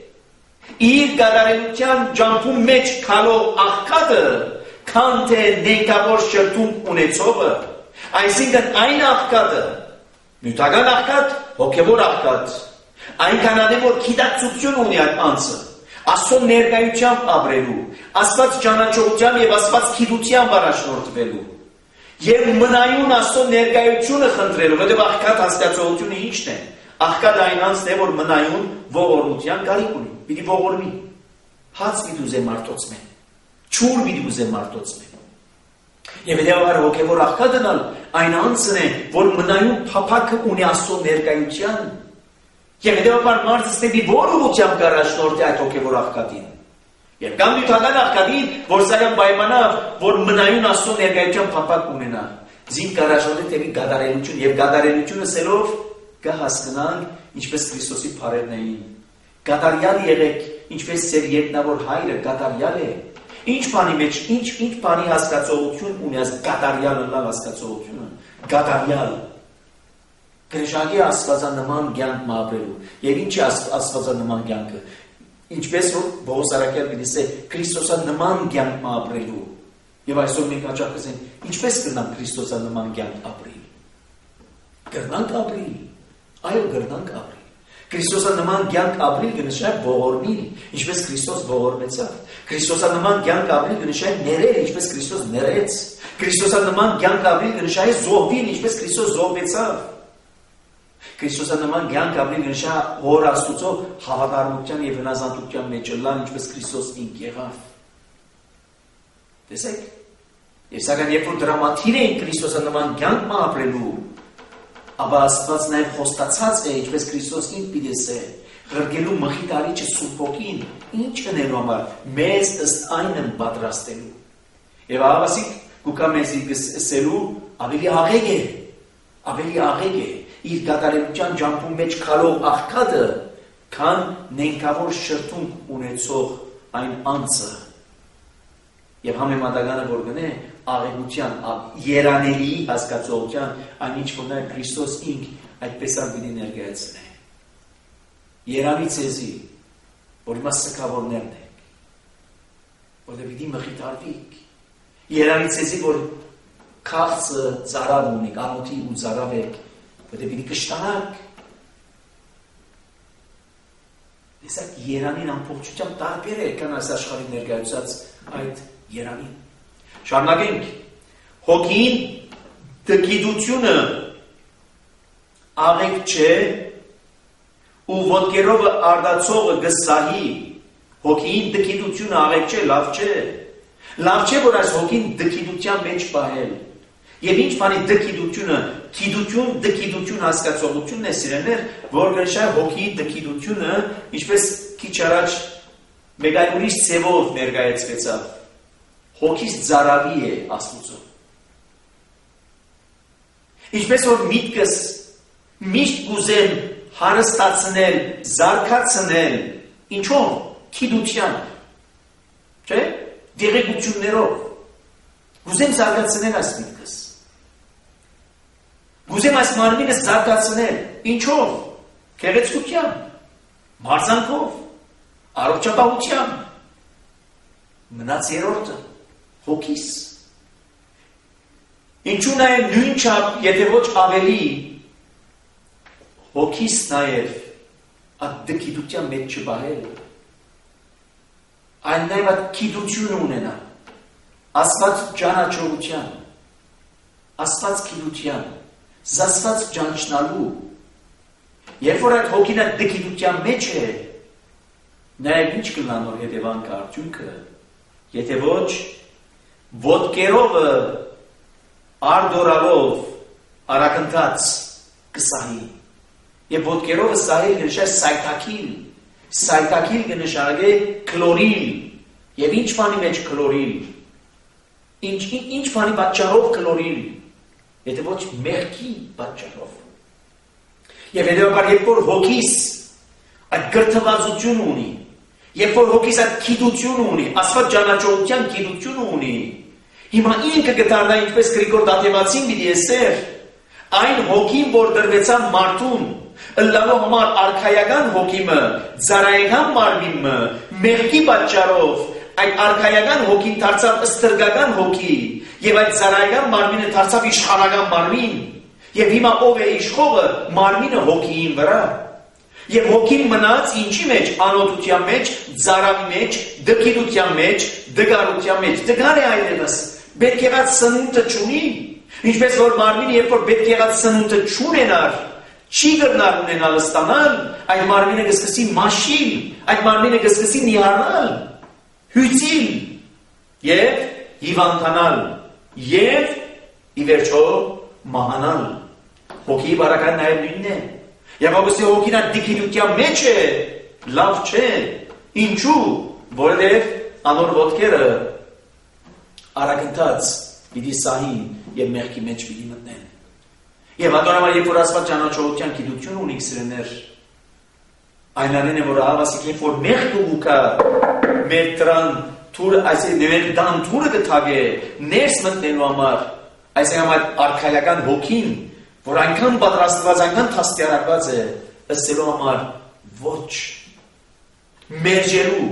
իր գադարելության ջամփում մեջ քալով աղքատը, քան թե ներկավոր շրթունք ունեցողը, այսինքն այն աղքատը, նյութական աղքատ, հոգևոր աղքատ, այնքան անե որ գիտակցություն ունի այդ անձը, Աստծո ներկայությամբ ապրելու, Աստված ճանաչողությամբ եւ Աստված գիտությամբ առաջնորդվելու, եւ մնայուն Աստծո ներկայությունը խնդրելու, որովհետեւ աղքատ հասկացողությունը ի՞նչն է։ Աղքատ այն անձն է, որ մնայուն ողորմության կարիք ունի, պիտի ողորմի, հաց պիտի ուզե մարդոցմեն, չուր պիտի ուզե մարդոցմեն։ Եվ հետևաբար հոգևոր աղքատն այն անձն է, որ մնայուն փափակը ունի Աստծո ներկայության, եւ հետևաբար մարդը ստեփի որ ուղղությամբ կառաջնորդի այդ հոգևոր աղքատին։ Եվ կամ նյութական աղքատին, որ սակայն պայմանա, որ մնայուն Աստծո ներկայության փափակ ունենա, զին կառաջնորդի թեպի գադարելություն եւ գադարելությունը սելով կհասկանանք, ինչպես Քրիստոսի փարերն էին։ Գադարյալ եղեք, ինչպես ձեր երկնավոր հայրը գադարյալ է։ Ինչ բանի մեջ, ինչ ինչ բանի հասկացողություն ունի այս գադարյալը լավ հասկացողությունը, գադարյալ։ Քրիստոսի աստվածանման կյանք ապրելու։ Եվ ինչի աստվածանման կյանքը։ Ինչպես որ Պողոս Արաքյալը գիտե Քրիստոսանման կյանք ապրելու։ Եվ այսօր մենք հաճախ կասենք, ինչպես կնանք Քրիստոսանման կյանք ապրել։ Կրնանք ապրել։ Այո, կրնանք ապրել։ Քրիստոսանման կյանք ապրել կնշա ողորմիլ, ինչպես Քրիստոս ողորմեցավ։ Քրիստոսանման կյանք ապրել կնշա ներել, ինչպես Քրիստոս ներեց։ Քրիստոսանման կյանք ապրել կնշա զոհվել, ինչպես Քրիստոս զոհվեցավ։ Քրիստոսանման կյանք ապրել կնշա հոր Աստծո հավատարմության եւ հնազանդության մեջ լան, ինչպես Քրիստոս ինք եղավ։ Տեսեք։ Եվ սակայն երբ որ դրամատիր էին Քրիստոսանման կյանք ապրելու, ապա Աստված նաև խոստացած է, ինչպես Քրիստոս ինք պիտի ղրգելու մխիթ արիչը Սուրբ Հոգին, ինչ կնելու համար, մեզ ըստ այնն պատրաստելու։ Եվ ահավասիկ գուկա մեզի գսելու ավելի աղեկ է, ավելի աղեկ է, իր գադարելության ջամփում մեջ քալող աղքատը, քան նենքավոր շրթունք ունեցող այն անձը։ Եվ համեմատականը որ գնե աղեղության, երանելի հասկացողության, այն ինչ որ նա Քրիստոս ինք այդպես անգլի ներկայացնե։ Երանի ցեզի, որ հիմա սքավորներն եք, որտեղ պիտի մխիթարվիք։ Երանի ցեզի, որ քաղցը ծարավ ունի, անոթի ու ծարավ եք, որտեղ պիտի կշտանաք։ Տեսակ երանին ամբողջությամբ տարբեր է, քան այս աշխարհի ներկայացած այդ երանին։ Շարունակենք, հոգին դգիտությունը աղեկ չէ ու ոտքերով արդացողը գսահի, հոգին դգիտությունը աղեկ չէ, լավ չէ, լավ չէ, որ այս հոգին դգիտության մեջ պահել, եւ ինչ բանի դգիտությունը, գիտություն, դգիտություն հասկացողությունն է սիրելիներ, որ գնշա հոգի դգիտությունը, ինչպես քիչ առաջ մեկ այլ ուրիշ ձևով ներկայացվեցավ, հոգիս ծարավի է Աստծո։ Ինչպես որ միտքս միշտ կուզեմ հարստացնել, զարգացնել, ինչով, գիտությամբ, չէ՞, դեղեցություններով, կուզեմ զարգացնել այս միտքս, կուզեմ այս մարմինս զարգացնել, ինչով, գեղեցկությամբ, մարզանքով, առողջապահությամբ, մնաց երրորդը, հոգիս։ Ինչու նաև նույն չափ, եթե ոչ ավելի, հոգիս նաև այդ դգիտության մեջ չբահել, այլ նաև այդ գիտությունը ունենա, Աստված ճանաչողության, Աստված գիտության, զասված ճանչնալու, երբ որ այդ հոգին այդ դգիտության մեջ է, Նաև ինչ կլանոր հետևանք արդյունքը, եթե ոչ ոտքերով արդորալով արակընթաց կսահի, և ոտքերով սահել կնշա սայթակիլ, սայթակիլ կնշարագե կլորիլ, և ինչ բանի մեջ կլորիլ, ինչ, ինչ բանի պատճառով կլորիլ, եթե ոչ մեղքի պատճառով։ Եվ հետևաբար երբ որ հոգիս այդ գրթվածություն ունի, երբ որ հոգիս այդ գիտություն ունի, Աստված ճանաչողության գիտություն ունի, հիմա ինքը կդառնա ինչպես Գրիգոր Դատևացին պիտի էսեր, այն հոգին, որ դրվեցան մարդուն, ըլլալու համար արքայական հոգիմը, ծառայական մարմինը, մեղքի պատճառով, այդ արքայական հոգին դարձավ ստրգական հոգի, եւ այդ ծառայական մարմինը դարձավ իշխանական մարմին, եւ հիմա ով է իշխողը, մարմինը հոգիին վրա։ Եվ հոգին մնաց ինչի մեջ, անօթության մեջ, ծարավի մեջ, դգիտության մեջ, դգարության մեջ, դգար է այլևս, պետք եղած սնունդը չունի, ինչպես որ մարմինը երբ որ պետք եղած սնունդը չունենար, չի գրնար ունենալ ստանալ, այդ մարմինը կսկսի մաշիլ, այդ մարմինը կսկսի նիհարնալ, հյուցիլ եւ հիվանդանալ եւ ի վերջո մահանալ։ Հոգի բարական նաեւ նույնն է։ Եվ ովսի հոգին այդ դիքիրության մեջ է, լավ չէ, ինչու, որովհետև անոր ոտքերը արագընթաց պիտի սահին եւ մեղքի մեջ պիտի մտնեն։ Եվ անդորհամար երբ որ Աստված ճանաչողության գիտություն ունի սիրեներ, այնանեն է որ հավասիկին որ մեղք ու կա մեր տրան թուրը այսինքն մեր դան թուրը կթագե ներս մտնելու համար, այսինքն արքայական հոգին որ այնքան պատրաստված, այնքան թաստիարակված է, ըսելու համար ոչ մերժելու,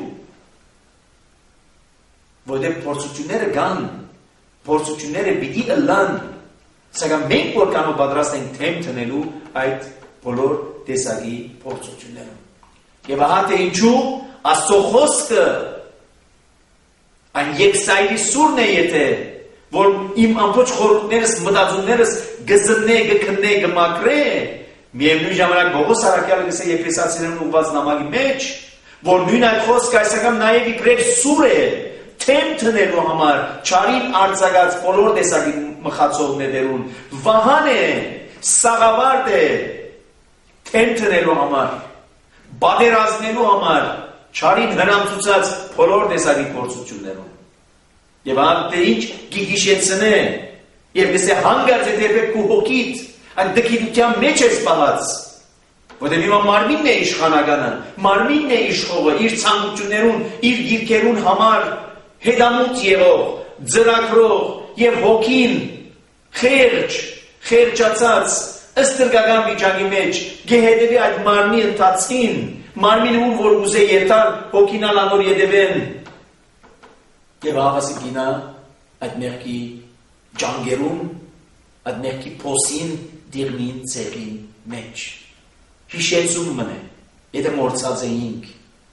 որտեղ փորձությունները կան, փորձությունները պիտի ըլլան, սակայն մենք որ կանով պատրաստ ենք թեմ տնելու այդ բոլոր տեսակի փորձությունները։ Եվ ահա թե ինչու Աստծո խոսքը այն եկսայրի սուրն է եթե որ իմ ամբողջ խորհուրդներս, մտածումներս գզննե, գքննե, գմակրե, միևնույն ժամանակ Պողոս առաքյալը գսե Եփեսացիներին ուղված նամակի մեջ, որ նույն այդ խոսքը այսական նաև իբրև սուր է, թեմ տնելու համար, չարին արձակած բոլոր տեսակի մխացողներուն, վահան է, սաղավարտ է, թեմ տնելու համար, բادرազնելու համար, չարին հրամցուցած բոլոր տեսակի փորձություններում։ Եվ անտե ինչ գիգիշեցնե, և գսե հանգարց է դեպեք կու հոգիտ, այդ դկիտության մեջ ես պահած, որտեղ հիմա մարմինն է իշխանագանը, մարմինն է իշխողը, իր ցանկություններուն, իր գիրքերուն համար հետամուտ եղող, ձրակրող և հոգին խերջ, խերջացած, ստրգական վիճակի մեջ, գեհետևի այդ մարմնի ընթացքին, մարմինը ում որ ուզե երթալ, հոգինալ անոր ետևեն, և հավասի գինա այդ մեղքի ճանգերում, այդ մեղքի փոսին դիրնին ծեղին մեջ։ Հիշեցում մնե, եթե մորցած էինք։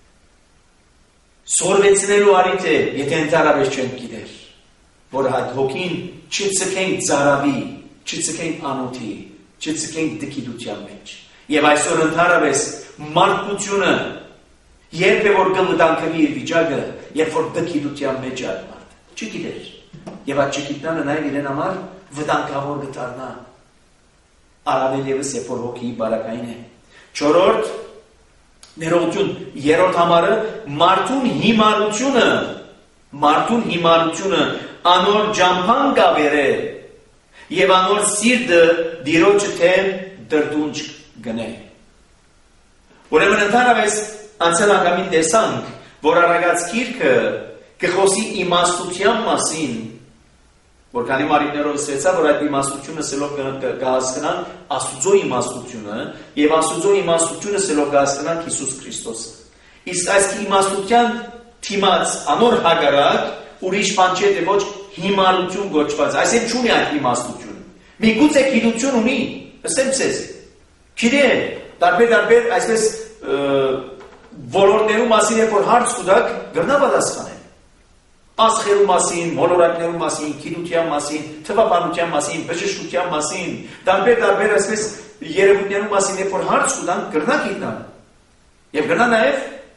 Սորվեցնելու արիտ է, եթե ընդարավես չենք գիտեր, որ այդ հոգին չծկենք ծարավի, չծկենք անոթի, չծկենք դկիտության մեջ։ Եվ այսօր ընդարավես մարդկությունը երբ է որ գլդանքվի իր վիճակը, երբ որ դկիտության մեջ է այդ մարդը, չգիտեր, և այդ չգիտնանը նաև իրեն համար վտանգավոր կդառնա, առավել ևս երբ որ հոգիի բարակային է։ Չորրորդ ներողություն, երրորդ համարը մարդուն հիմարությունը, մարդուն հիմարությունը անոր ջամփան կավերը եւ անոր սիրտը դիրոջը թեմ դրդունջ գնե։ Ուրեմն ընդհանրապես անցել անգամին տեսանք, որ առագած գիրքը կխոսի իմաստության մասին, որ քանի մարիկներով ստեցա, որ այդ իմաստությունը սելով կհասկանան Աստուծո իմաստությունը եւ Աստուծո իմաստությունը սելով կհասկանան Հիսուս Քրիստոսը։ Իսկ այս իմաստության թիմած անոր հագարակ ուրիշ բան չէ, թե ոչ հիմարություն գոչված, այսինքն չունի այդ իմաստություն։ Միգուցե գիտություն ունի, ասեմ ցեզ։ Գիտե, տարբեր-տարբեր այսպես ոլորտներու մասին երբ որ հարց կուտակ, գրնա պատասխանել։ Աստղերու մասին, մոլորակներու մասին, գիտության մասին, թվաբանության մասին, բժշկության մասին, տարբեր-տարբեր այսպես երևույթներու մասին երբ որ հարց կուտան, գրնա գիտնան։ Եվ գրնա նաև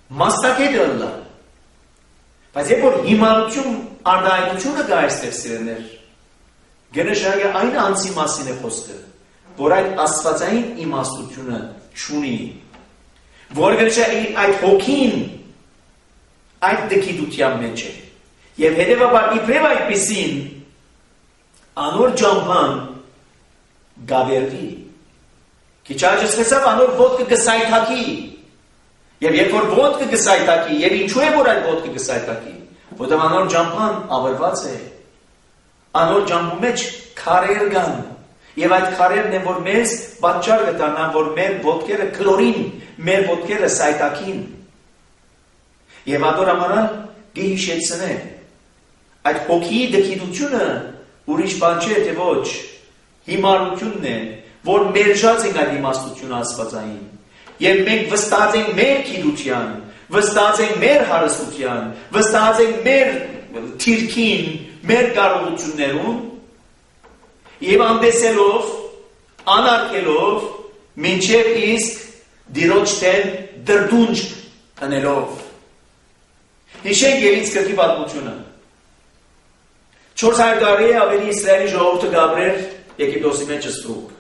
Մասնակետը ըլլա։ Բայց երբ որ հիմարություն արդայնությունը գա այստեղ սիրելիներ, գնշարը այն անձի մասին է խոսքը, որ այդ աստվածային իմաստությունը չունի, որ գնշարը այդ հոգին այդ դկիդության մեջ է, և հետևաբար իբրև այդպիսին անոր ջամփան գավերվի, քիչ աջսվեցավ անոր ոտքը գսայթակի, և երբ որ ոտքը գսայթակի, և ինչու է որ այդ ոտքը գսայթակի, որտեղ անոր ջամփան ավերված է, անոր ջամփու մեջ քարեր կան, և այդ քարերն են, որ մեզ պատճառ կտանան, որ մեր ոտքերը քլորին, մեր ոտքերը սայթակին, և ադոր ամարան գիհիշեցնե, այդ հոգիի դկիդությունը ուրիշ բան չէ, թե ոչ, հիմարությունն է, որ մերժած ենք այդ իմաստությունը աստվածային, և մենք վստահած ենք մեր գիտության, վստահած ենք մեր հարստության, վստահած ենք մեր թիրքին, մեր կարողություններում, և անտեսելով, անարգելով, մինչև իսկ դիրոջ տեն դրդունջ ընելով։ Հիշենք Ելից կրկի պատմությունը։ չորս հարյուր տարի ավելի Իսրայելի ժողովուրդը գաբրեր Եգիպտոսի մեջ ստրուկ։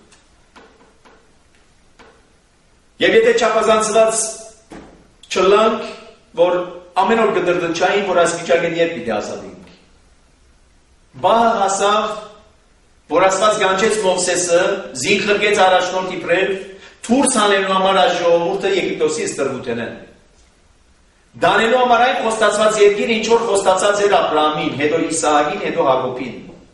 Եվ եթե չափազանցված չլանք, որ ամեն օր կդրդնչային, որ այս վիճակեն երբ պիտի ազատենք։ Բահը հասավ, որ Աստված կանչեց Մովսեսը, զինք խրկեց առաջնորդ իբրև, դուրս հանելու համար այս ժողովուրդը Եգիպտոսի ստրուկութենեն։ Դանելու համար այն խոստացված երկիր, ինչ որ խոստացած էր Աբրահամին, հետո Իսահակին, հետո Հակոբին։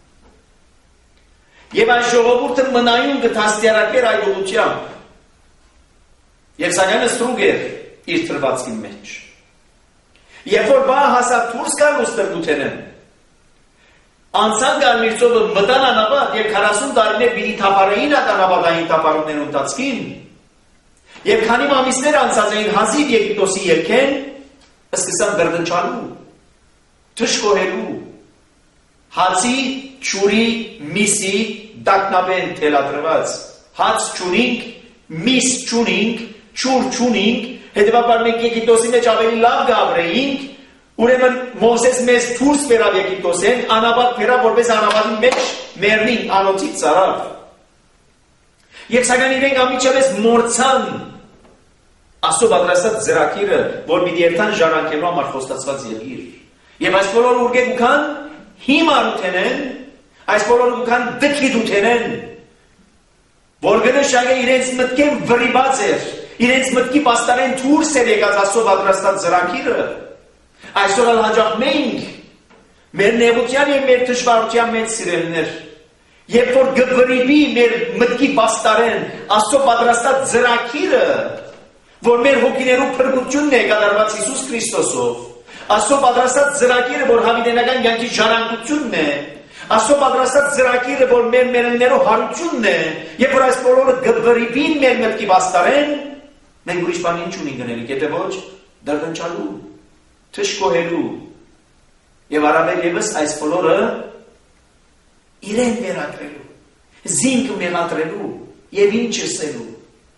Եվ այս ժողովուրդը մնայուն կդաստիարակեր այդ ուղղությամբ։ Եվ սակայն ստրուկ էր իր թրվածքի մեջ։ Երբ որ բահը հասավ դուրս գալու ստրկութենեն, անցան Կարմիր ծովը մտան անապատ և քառասուն տարիներ պիտի թափառեին այդ անապատային թափառումներու ընթացքին, և քանի ամիսներ անցած էին հազիվ Եգիպտոսի ելքեն, սկսան դրդնչալու, թշկոհելու, հացի, չուրի, միսի, դակնաբեն թելադրված, հաց չունինք, միս չունինք, չուր չունինք, հետևաբար մենք Եգիպտոսի մեջ ավելի լավ գաբրեինք, ուրեմն Մովսես մեզ դուրս բերավ Եգիպտոսեն, անապատ բերավ, որպես անապատի մեջ մեռնին անոթից ծարավ։ Եվ սակայն իրենք ամիջապես մորցան Աստծո պատրաստած ձեռակիրը, որ պիտի երթան ժառանգելու համար խոստացված երկիր։ Եվ այս բոլորը ուրգեկ ուքան հիմարութեն են, այս բոլորը ուքան դկիդութեն են, որ գնշագը իրենց մտքեն վրիբած էր, իրենց մտքի պաստարեն դուրս էր եկած Աստծո պատրաստած ձեռակիրը։ Այսօր ալ հաջող մենք մեր նեղության և մեր դժվարության մեջ սիրելիներ, երբ որ գվրիբի մեր մտքի պաստարեն Աստծո պատրաստած ձեռակիրը, որ մեր հոգիներու փրկությունն է կատարված Հիսուս Քրիստոսով, Աստծո պատրաստած ձեռակիրը, որ հավիտենական կյանքի ժառանգությունն է, Աստծո պատրաստած ձեռակիրը, որ մեր մերելներու հարությունն է, եւ որ այս բոլորը գվրիբին մեր մտքի պաստարեն, մենք ուրիշ բան ինչ ունենք գնելիք, եթե ոչ դրդնչալու, թշկոհելու, եւ առավել եւս այս բոլորը իրեն վերակրելու, զինք մեղադրելու եւ ինչ ասելու։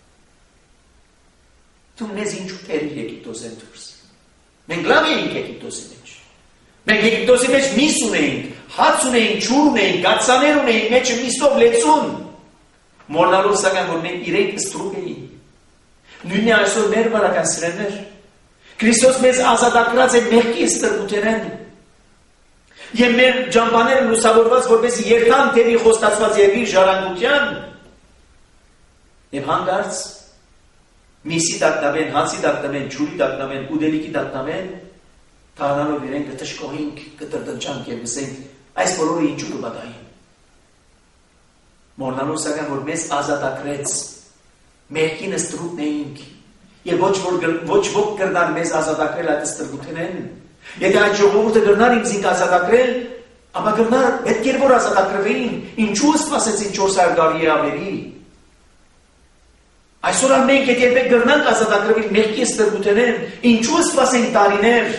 Դու մեզ ինչու թերի Եգիպտոսեն դուրս։ Մենք լավ էինք Եգիպտոսի մեջ։ Մենք Եգիպտոսի մեջ միս ունեինք, հաց ունեինք, ջուր ունեինք, գացաներ ունեինք, մեջը միսով լեցուն։ Մորնալով սակայն որ մենք իրենք ստրուկ էինք։ Նույնն է այսօր մեր բարական սիրելիներ։ Քրիստոս մեզ ազատագրած է մեղքի ստրկութենեն։ Եվ մեր ջամփաները լուսավորված, որպես երթան թերի խոստացված երկիր ժառանգության։ Եվ հանգարց միսի դակնավեն, հացի դակնավեն, ջուրի դակնավեն, ուդելիքի դակնավեն, դառնալով իրենք կտշկոհինք, կտրտնչանք և գսենք, այս բոլորը ինչու կպատահին։ Մորնալով սակայն, որ մեզ ազատագրեց, մեղքին ստրուկն էինք, և ոչ ոք կրնար մեզ ազատագրել այդ ստրկութենեն։ Եթե այդ ժողովուրդը կրնար ինձ ինք ազատագրել, ապա կրնար պետք էր որ ազատագրվեին, ինչու սպասեցին չորս հարյուր տարի ավելի։ Այսօր մենք եթե երբեք կրնանք ազատագրվել մեղքի ստրկութենեն, ինչու սպասենք տարիներ։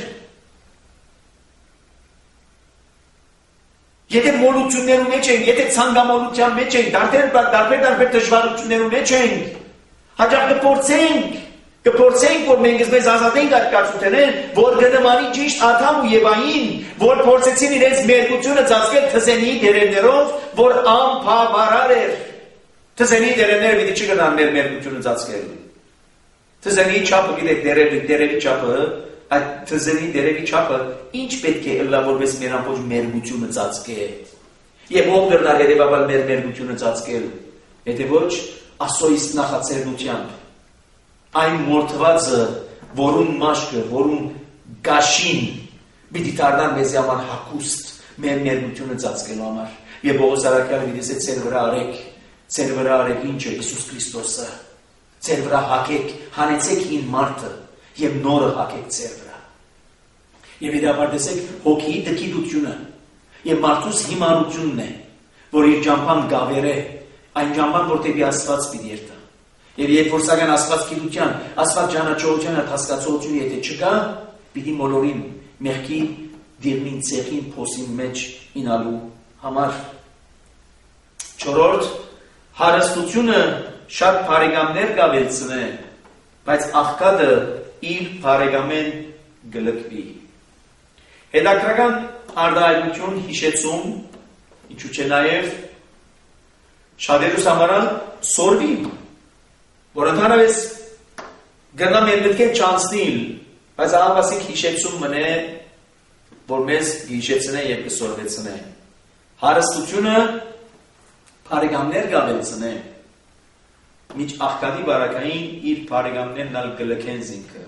Եթե մոլություններու մեջ ենք, եթե ցանկամոլության մեջ ենք, դարբեր դարբեր դժվարություններու մեջ ենք, հաջող կփորձենք Կփորձենք, որ մենք մեզ ազատենք այդ կարծությունեն, որ գնամանի ճիշտ Ադամ ու Եվային, որ փորձեցին իրենց մերկությունը ծածկել թզենի դերերներով, որ անփավարար էր։ Թզենի դերերները պիտի չգնան մեր մերկությունը ծածկել։ Թզենի չափը գիտեք, դերերի դերերի չափը, այդ թզենի դերերի չափը ինչ պետք է ըլլա, որպես մեր ամբողջ մերկությունը ծածկե։ Եվ ով դեռ հետևաբար մեր մերկությունը ծածկել, եթե ոչ Աստծոյից նախաձեռնությամբ այն մորթվածը, որում մաշկը, որում գաշին պիտի դառնան մեզ համար հագուստ մեր մերկությունը ծածկելու համար։ Եվ Պողոս առաքյալը պիտի ասե ձեր վրա արեք, ձեր վրա արեք ինչը Հիսուս Քրիստոսը, ձեր վրա հագեք, հանեցեք հին մարդը եւ նորը հագեք ձեր վրա։ Եվ իդապար տեսեք հոգի դկիդությունը եւ մարդուս հիմարությունն է, որ իր ճամփան գավեր է, այն ճամփան, որ դեպի Աստված պիտի երթա։ Եվ երբ որ սակայն Աստված գիտության, Աստված ճանաչողության հասկացողությունը եթե չկա, պիտի մոլորին մեղքի դիրնին ցեղին փոսին մեջ ինալու համար։ Չորրորդ հարստությունը շատ բարեկամներ կավելցնե, բայց աղքատը իր բարեկամեն գլկվի։ Հետաքրական արտահայտություն հիշեցում, ինչու՞ չէ նաև շատերուս համար սորվի, որ ընդհանրապես գնա մեր մտքեր չանցնիլ, բայց ահավասիկ հիշեցում մնե, որ մեզ հիշեցնե և կսորվեցնե։ Հարստությունը բարեկամներ կավելցնե, միջ աղքատի բարակային իր բարեկամներն ալ գլքեն զինքը։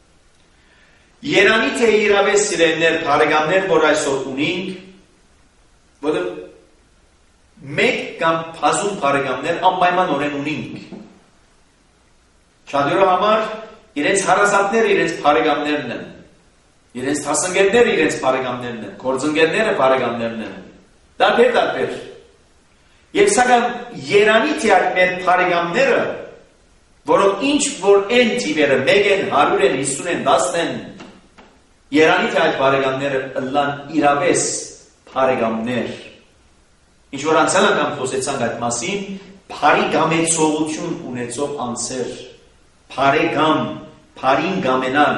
Երանի թե իրավես սիրելիներ բարեկամներ, որ այսօր ունենք, որը մեկ կամ բազում բարեկամներ անպայմանորեն ունենք։ Շատերու համար իրենց հարազատները իրենց բարեկամներն են, իրենց հասնգետները իրենց բարեկամներն են, գործընկերները բարեկամներն են, տարբեր-տարբեր։ Եվ սակայն երանի թե այդ մեր բարեկամները, որոնք ինչ որ են թիվերը, մեկ են, հարյուր են, հիսուն են, դասն են, երանի թե այդ բարեկամները ըլլան իրավես բարեկամներ։ Ինչ որ անցյալ անգամ խոսեցանք այդ մասին, բարի գամեցողություն ունեցող անձեր, բարեկամ, բարին գամենալ,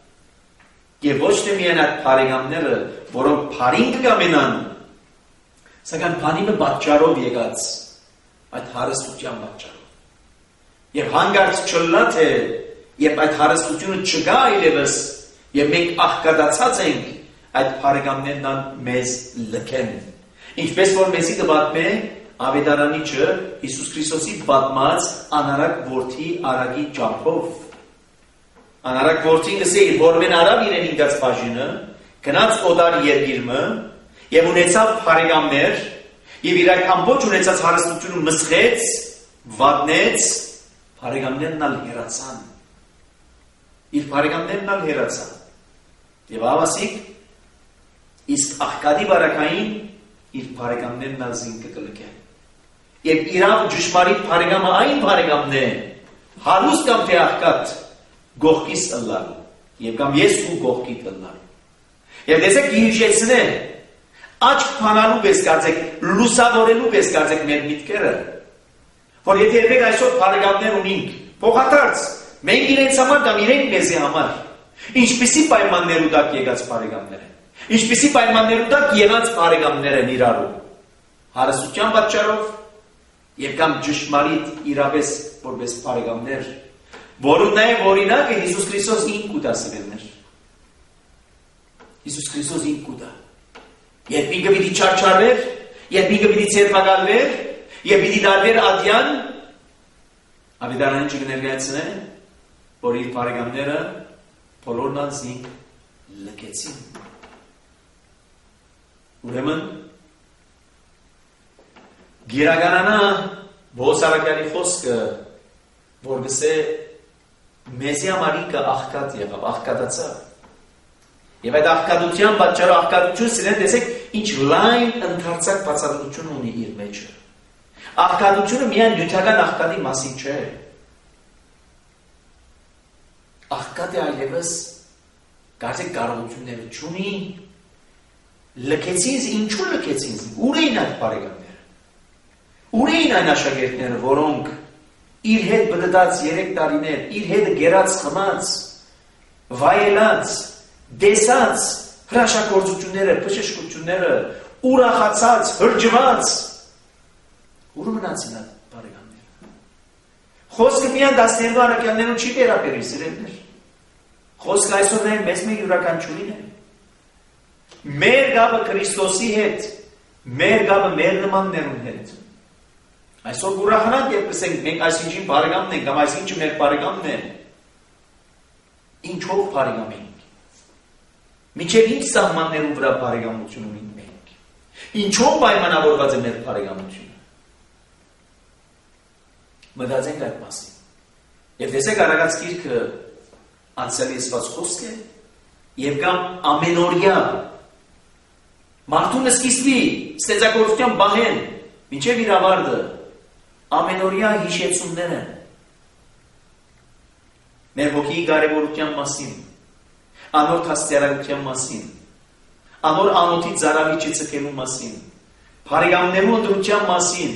եւ ոչ թե միայն այդ բարեկամները, որոնք բարին կգամենան, սակայն բանիմը պատճառով եկած, այդ հարստության պատճառով։ Եվ հանգարց չլա թե, եւ այդ հարստությունը չկա այլևս, եւ մենք աղքատացած ենք, այդ բարեկամներն մեզ լքեն։ Ինչպես որ մեզի կպատմե Ավետարանիչը Հիսուս Քրիստոսի պատմած անարակ որդի արագի ճամփով։ Անարակ որդին գսեիր, որ մեն արավ իրեն ինգած բաժինը, գնաց օդար երկիրը եւ ունեցավ բարեկամներ եւ իր այդ ամբողջ ունեցած հարստությունը մսխեց, վատնեց, բարեկամներն ալ հեռացան։ Իր բարեկամներն ալ հեռացան։ Եվ ավասիկ իսկ աղքատի բարակային իր բարեկամներն ալ զինքը կլկեն։ Եվ իրավ ճշմարիտ բարեկամը այն բարեկամն է, հարուստ կամ թե աղքատ, գողքիս ըլլալ, եւ կամ ես ու գողքիդ ըլլալ։ Եվ տեսեք հիշեցնե, աչք փանալու պես կարծեք, լուսավորելու պես կարծեք մեր միտքերը, որ եթե երբեք այսօր բարեկամներ ունենք, փոխադարձ, մենք իրենց համար կամ իրենք մեզի համար, ինչպիսի պայմաններու տակ եկած բարեկամներ են, ինչպիսի պայմաններու տակ եղած բարեկամներ են իրարու, հարստության պատճառով եւ կամ ճշմարիտ իրավես որպես բարեկամներ, որում նաեւ օրինակը Հիսուս Քրիստոս ինք կուտա սիրելներ։ Հիսուս Քրիստոս ինք կուտա։ Երբ ինքը պիտի չարչարվեր, երբ ինքը պիտի ցերպակալվեր, եւ պիտի դառներ ադյան, Ավետարանիչը կներկայացնե, որ իր բարեկամները բոլորն անձին լքեցին։ Ուրեմն գիրականանա Պողոս առաքյալի խոսքը, որ գսե մեզի ամարիկը աղքատ եղավ, աղքատացավ։ Եվ այդ աղքատության պատճառով աղքատություն սիրեն տեսեք ինչ լայն ընդարձակ բացատրություն ունի իր մեջը։ Աղքատությունը միայն նյութական աղքատի մասին չէ։ Աղքատը այլևս կարծեք կարողությունները չունի, լքեցին, ինչու լքեցին, ուր էին այդ բարեկամները, ուր էին այն աշակերտները, որոնք իր հետ բդդած երեք տարիներ, իր հետ գերած խմած, վայելած, դեսած հրաշագործությունները, բժշկությունները, ուրախացած, հրջված, ուր մնացին այդ բարեկամները։ Խոսքը միայն տասներկու առաքյալներուն չի վերաբերի, սիրելիներ։ Խոսքը այսօր է մեզ մեր յուրաքանչյուրին է։ Մեր գաբը Քրիստոսի հետ, մեր գաբը մեր նմաններուն հետ։ Այսօր ուրախանանք եւ կսենք մենք այսինչին բարեկամն ենք, կամ այսինչը մեր բարեկամն է։ Ինչով բարեկամ ենք։ Միջև ինչ սահմաններու վրա բարեկամություն ունենք մենք։ Ինչով պայմանավորված է մեր բարեկամությունը։ Մտածենք այդ մասին։ Եվ տեսեք Արագած գիրքը անցյալի ասված խոսք է, եւ կամ ամենօրյա մարդուն սկիզբի ստեղծագործության բահեն, մինչև իր ավարտը, ամենօրյա հիշեցումներ են։ Մեր հոգիի կարևորության մասին, անոր թաստիարակության մասին, անոր անոթի ծարավիճի ցկելու մասին, բարեկամներու ընտրության մասին,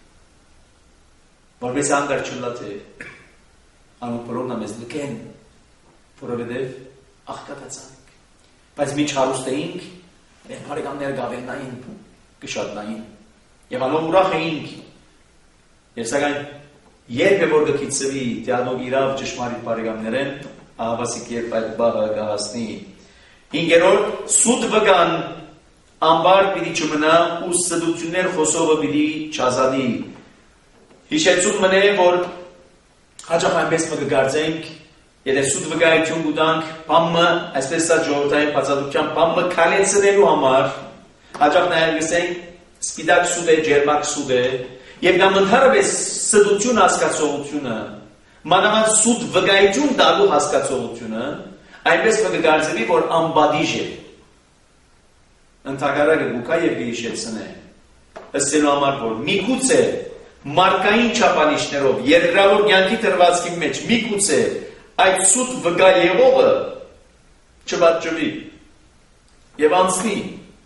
որպես անգար չլաթե, անոր բոլորն մեզ լքեն, որովհետև աղքատացանք, բայց մինչ հարուստ էինք, մեր բարեկամները գավելնային, կշատնային, եւ անոր ուրախ էինք, եւ սակայն երբ է որ գկիցվի դիալոգ իրավ ճշմարիտ բարեկամներ են, ահավասիկ երբ այդ բաղը կհասնի։ Հինգերորդ սուտ վգան ամբար պիտի չմնա ու սդություններ խոսողը պիտի չազատի։ Հիշեցում մնե, որ հաճախ այնպես մը կգարձենք, եթե սուտ վգայություն կուտանք, պամը, այսպես սա ժողովրդային բացատրության պամը քալեցնելու համար, հաճախ նաև գսենք սպիտակ սուտ է, ջերմակ սուտ է, եւ կամ ընդհանրապես սդություն հասկացողությունը, մանավանդ սուտ վգայություն տալու հասկացողությունը, այնպես կգարձվի, որ անբադիժ է։ Ընդհակառակը գուկա եւ գիշեցնե։ Ըստ համար որ միգուցե մարդկային չափանիշներով երկրավոր կյանքի դրվածքի մեջ միգուցե այդ սուտ վգա եղողը չբաճվի եւ անցնի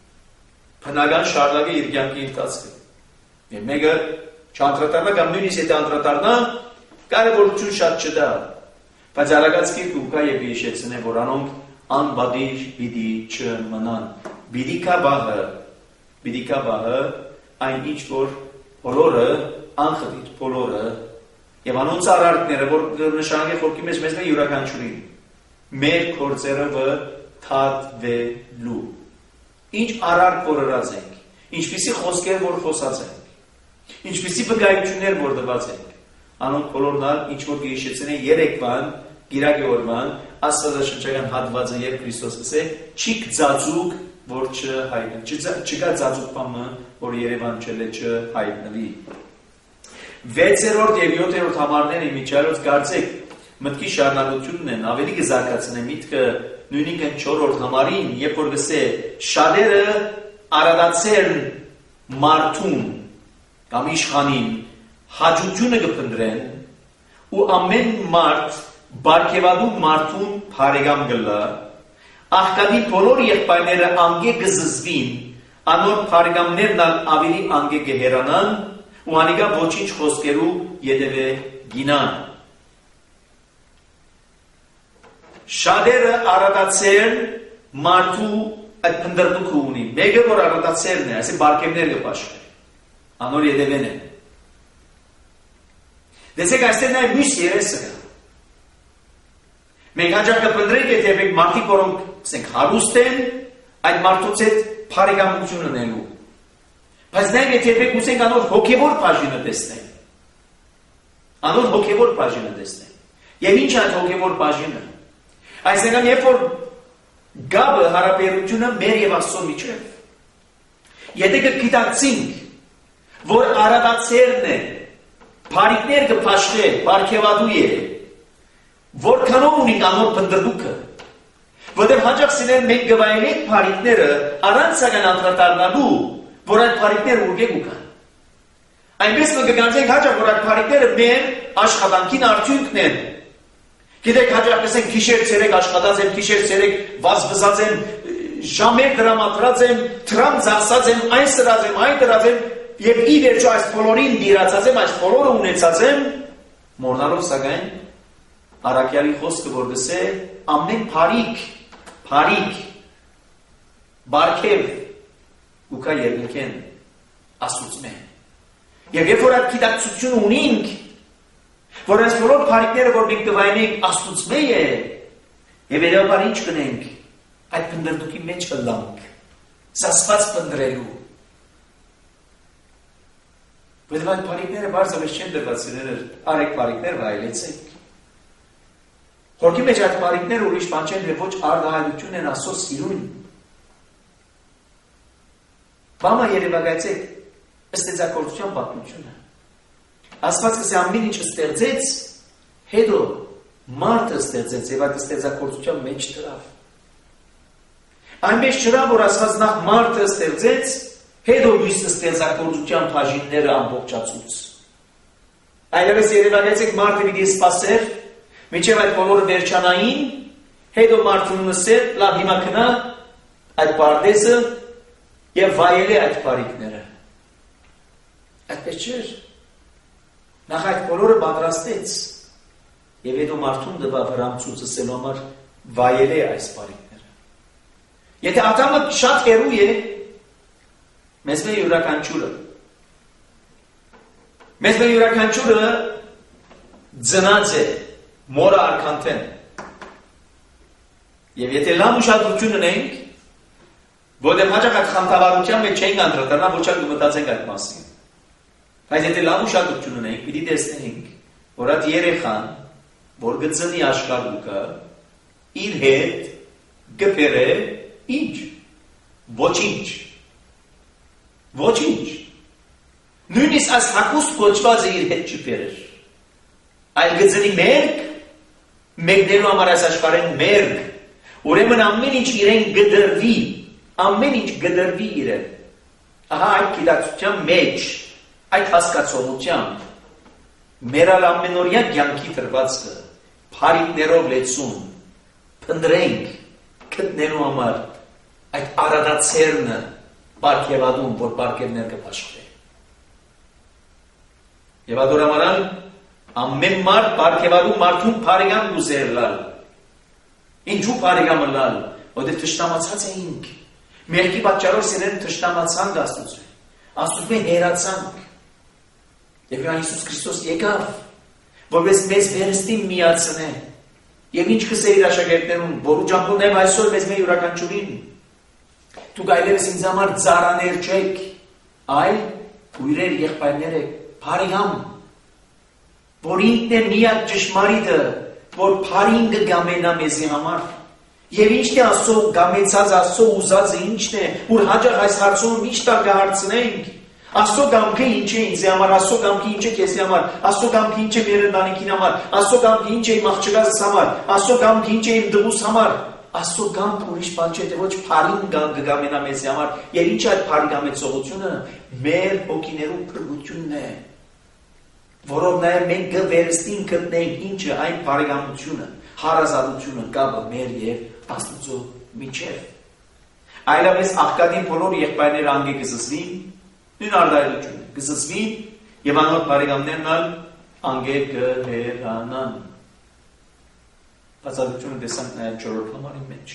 բնական շարժակը իր կյանքի ընթացքը։ Եվ մեկը չանդրատարնա կամ նույնիսկ եթե անդրատարնա կարևորություն շատ չտա, բայց Արագած գիրքը ուկա եւ հիշեցնե, որ անոնք անբադիժ պիտի չմնան։ Բիդիկա բահը, բիդիկա բահը այն ինչ որ բոլորը անխտիր բոլորը եւ անոնց արարքները, որ նշանակի խորքի մեջ մեզ մեր յուրաքանչյուրին մեր գործերը վը թատվելու։ Ինչ արարք որ ըրած ենք, ինչպիսի խոսքեր որ խոսած ենք, ինչպիսի վկայություններ որ տված ենք, անոնք բոլորն ալ ինչ որ կհիշեցնեն երեկվան, գիրակի օրվան, աստվածաշնչական հատվածը երբ Քրիստոս ասե, չիք ծածուկ, որ չհայտնվի, չկա ծածուկ բանը, որ Երևան չելե չհայտնվի։ Վեցերորդ եւ յոթերորդ համարների միջարոց կարծեք մտքի շարունակությունն են, ավելի կզարգացնե միտքը նույնիսկ այն չորրորդ համարին, երբ որ գսե շատերը արադացեն մարդուն կամ իշխանին հաջությունը կփնտրեն ու ամեն մարդ բարգեւադու մարդուն բարեկամ գլա, աղքատի բոլոր եղբայրները անգե կզզվին, անոր բարեկամներն ավելի անգե կհերանան ու անիկա ոչինչ խոսքերու ետևե գինան։ Շատերը արադացել մարդու այդ փնդրդուքը ունի, մեկը որ արադացելն է, այսի բարգեւներ կպաշխե, անոր ետևեն է։ Դեսեք այստեղ նաև մյուս երեսը կա։ Մենք հաջող կփնտրենք, եթե մենք մարդիկ, որոնք ասենք հարուստ են, այդ մարդուց հետ բարեկամություն ունենալու։ Բայց նաև եթե մենք ուզենք անոր հոգևոր բաժինը տեսնենք, անոր հոգևոր բաժինը տեսնենք։ Եվ ինչ այդ հոգևոր բաժինը։ Այսինքն երբ որ գաբը հարաբերությունը մեր եւ Աստծո միջև, եթե կգիտակցենք, որ արադացերն է, բարիկներ կփաշխե, բարգեւադու է, որքանով ունի անոր փնդրդուքը, որտեղ հաջող սիներ մենք գվայենք բարիկները առանց սական անդրադառնալու, որ այդ բարիկները ուղղ կան։ Այնպես որ կգանցենք հաջող որ այդ բարիկները մեր աշխատանքին արդյունքն են։ Գիտեք հաջող ասենք գիշեր ցերեկ աշխատած եմ, գիշեր ցերեկ վազվզած եմ, ժամեր դրամատրած եմ, դրամ ծախսած եմ, այն սրած եմ, այն դրած եմ, եւ ի վերջո այս բոլորին դիրացած եմ, այս բոլորը ունեցած եմ, Մորնալով սակայն Արաքյալի խոսքը որ գսե ամեն բարիք, բարիք, բարգև ու կա երկնքեն Աստծո։ Եվ երբ որ այդ գիտակցությունը ունենք, որ այս բոլոր բարիքները որ մենք կվայնենք Աստծո է, եւ հետո ինչ կնենք, այդ փնդրդուքի մեջ կլանք, սասված փնդրելու։ Բայց այդ բարիքները բարձրապես չեն դրված սիրել, արեք բարիքներ վայելեցեք։ Խորքի մեջ այդ բարիքները ուրիշ բան չեն, եւ ոչ արդահայտություն են Աստծո սիրուն։ Բամա երևակայեցեք ստեղծագործության պատմությունը։ Աստված կսե ամեն ինչ ստեղծեց, հետո մարդը ստեղծեց եւ այդ ստեղծագործության մեջ դրավ։ Այնպես չրա որ Աստված նախ մարդը ստեղծեց, հետո մյուսը ստեղծագործության բաժինները ամբողջացուց։ Այլևս երևակայեցեք մարդը պիտի սպասեր, մինչև այդ բոլորը վերջանային, հետո մարդուն նսեր, լավ հիմա կնա այդ պարտեզը եւ վայելի այդ բարիքները։ Այդպես չէր։ Նախ այդ բոլորը պատրաստեց եւ հետո մարդուն դվավ հրամցուց ասելու համար վայելի այս բարիքները։ Եթե ատամը շատ հեռու է, մեզ մեր յուրաքանչյուրը մեզ մեր յուրաքանչյուրը ծնած է մորը արքանտեն։ Եվ եթե լավ ուշադրություն ունենք, որտեղ հաճախ այդ խանդավառության մեջ չենք անդրադառնա, ոչ էլ կմտածենք այդ մասին։ Բայց եթե լավ ուշադրություն ունենք, պիտի տեսնենք, որ այդ երեխան, որ գծնի աշխարհուկը, իր հետ գբերե ինչ, ոչինչ, ոչինչ, նույնիսկ այս հակուստ կոչվածը իր հետ չբերեր, այլ գծնի մերկ, մեկնելու համար այս աշխարհեն մերկ, ուրեմն ամեն ինչ իրեն գդրվի, ամեն ինչ գդրվի իրեն, ահա այդ գիտակցության մեջ, այդ հասկացողությամբ, մերալ ամենօրյա կյանքի տրվածքը, փարիքներով լեցուն, փնտրենք, գտնելու համար այդ արարածերնը պարգևադում, որ պարգևներ կպաշխվի։ Եվ ադորամարան ամեն մարդ պարգևադում մարդուն փարիգամ գուզեր լալ։ Ինչու փարիգամը լալ, որտեղ թշնամացած էինք, մերկի պատճառով սիրեն թշնամացանք Աստծո, Աստծո հերացանք։ Եվ Հիսուս Քրիստոս եկավ, որպես մեզ վերստին միացնե։ Եվ ինչ կսեր իր աշակերտներուն, որու ճամփուն եմ այսօր մեզ մեր յուրաքանչյուրին։ Դուք այլևս ինձ համար ծառաներ չեք, այլ քույրեր եղբայրներ եք, փարիգամ, որ ինքն է միակ ճշմարիտը, որ փարին կգամենա մեզի համար։ Եվ ինչն է Աստծո գամեցած, Աստծո ուզածը ինչն է, որ հաջող այս հարցում միշտ կհարցնենք։ Աստծո կամքը ինչ է ինձ համար, Աստծո կամքը ինչ է քեզ համար, Աստծո կամքը ինչ է մեր ընտանիքին համար, Աստծո կամքը ինչ է իմ աղջկաս համար, Աստծո կամքը ինչ է իմ դղուս համար։ Աստծո կամքը ուրիշ բան չէ, թե ոչ փարին կգամենա մեզ համար։ Եվ ինչ է այդ փարի գամեցողությունը, մեր հոգիներու փրկությունն է, որով նաև մենք կվերստին գտնենք ինչը այն փարիգամությունը, հարազատությունը կապը մեր եւ Աստծո միջև։ Այլապես աղքատին բոլոր եղբայրները անգե կզսվին, նույն արդարելությունը կզսվին եւ անոր փարիգամներն ալ անգե կհերանան։ Բացատրությունը տեսանք նաև չորրորդ համարի մեջ։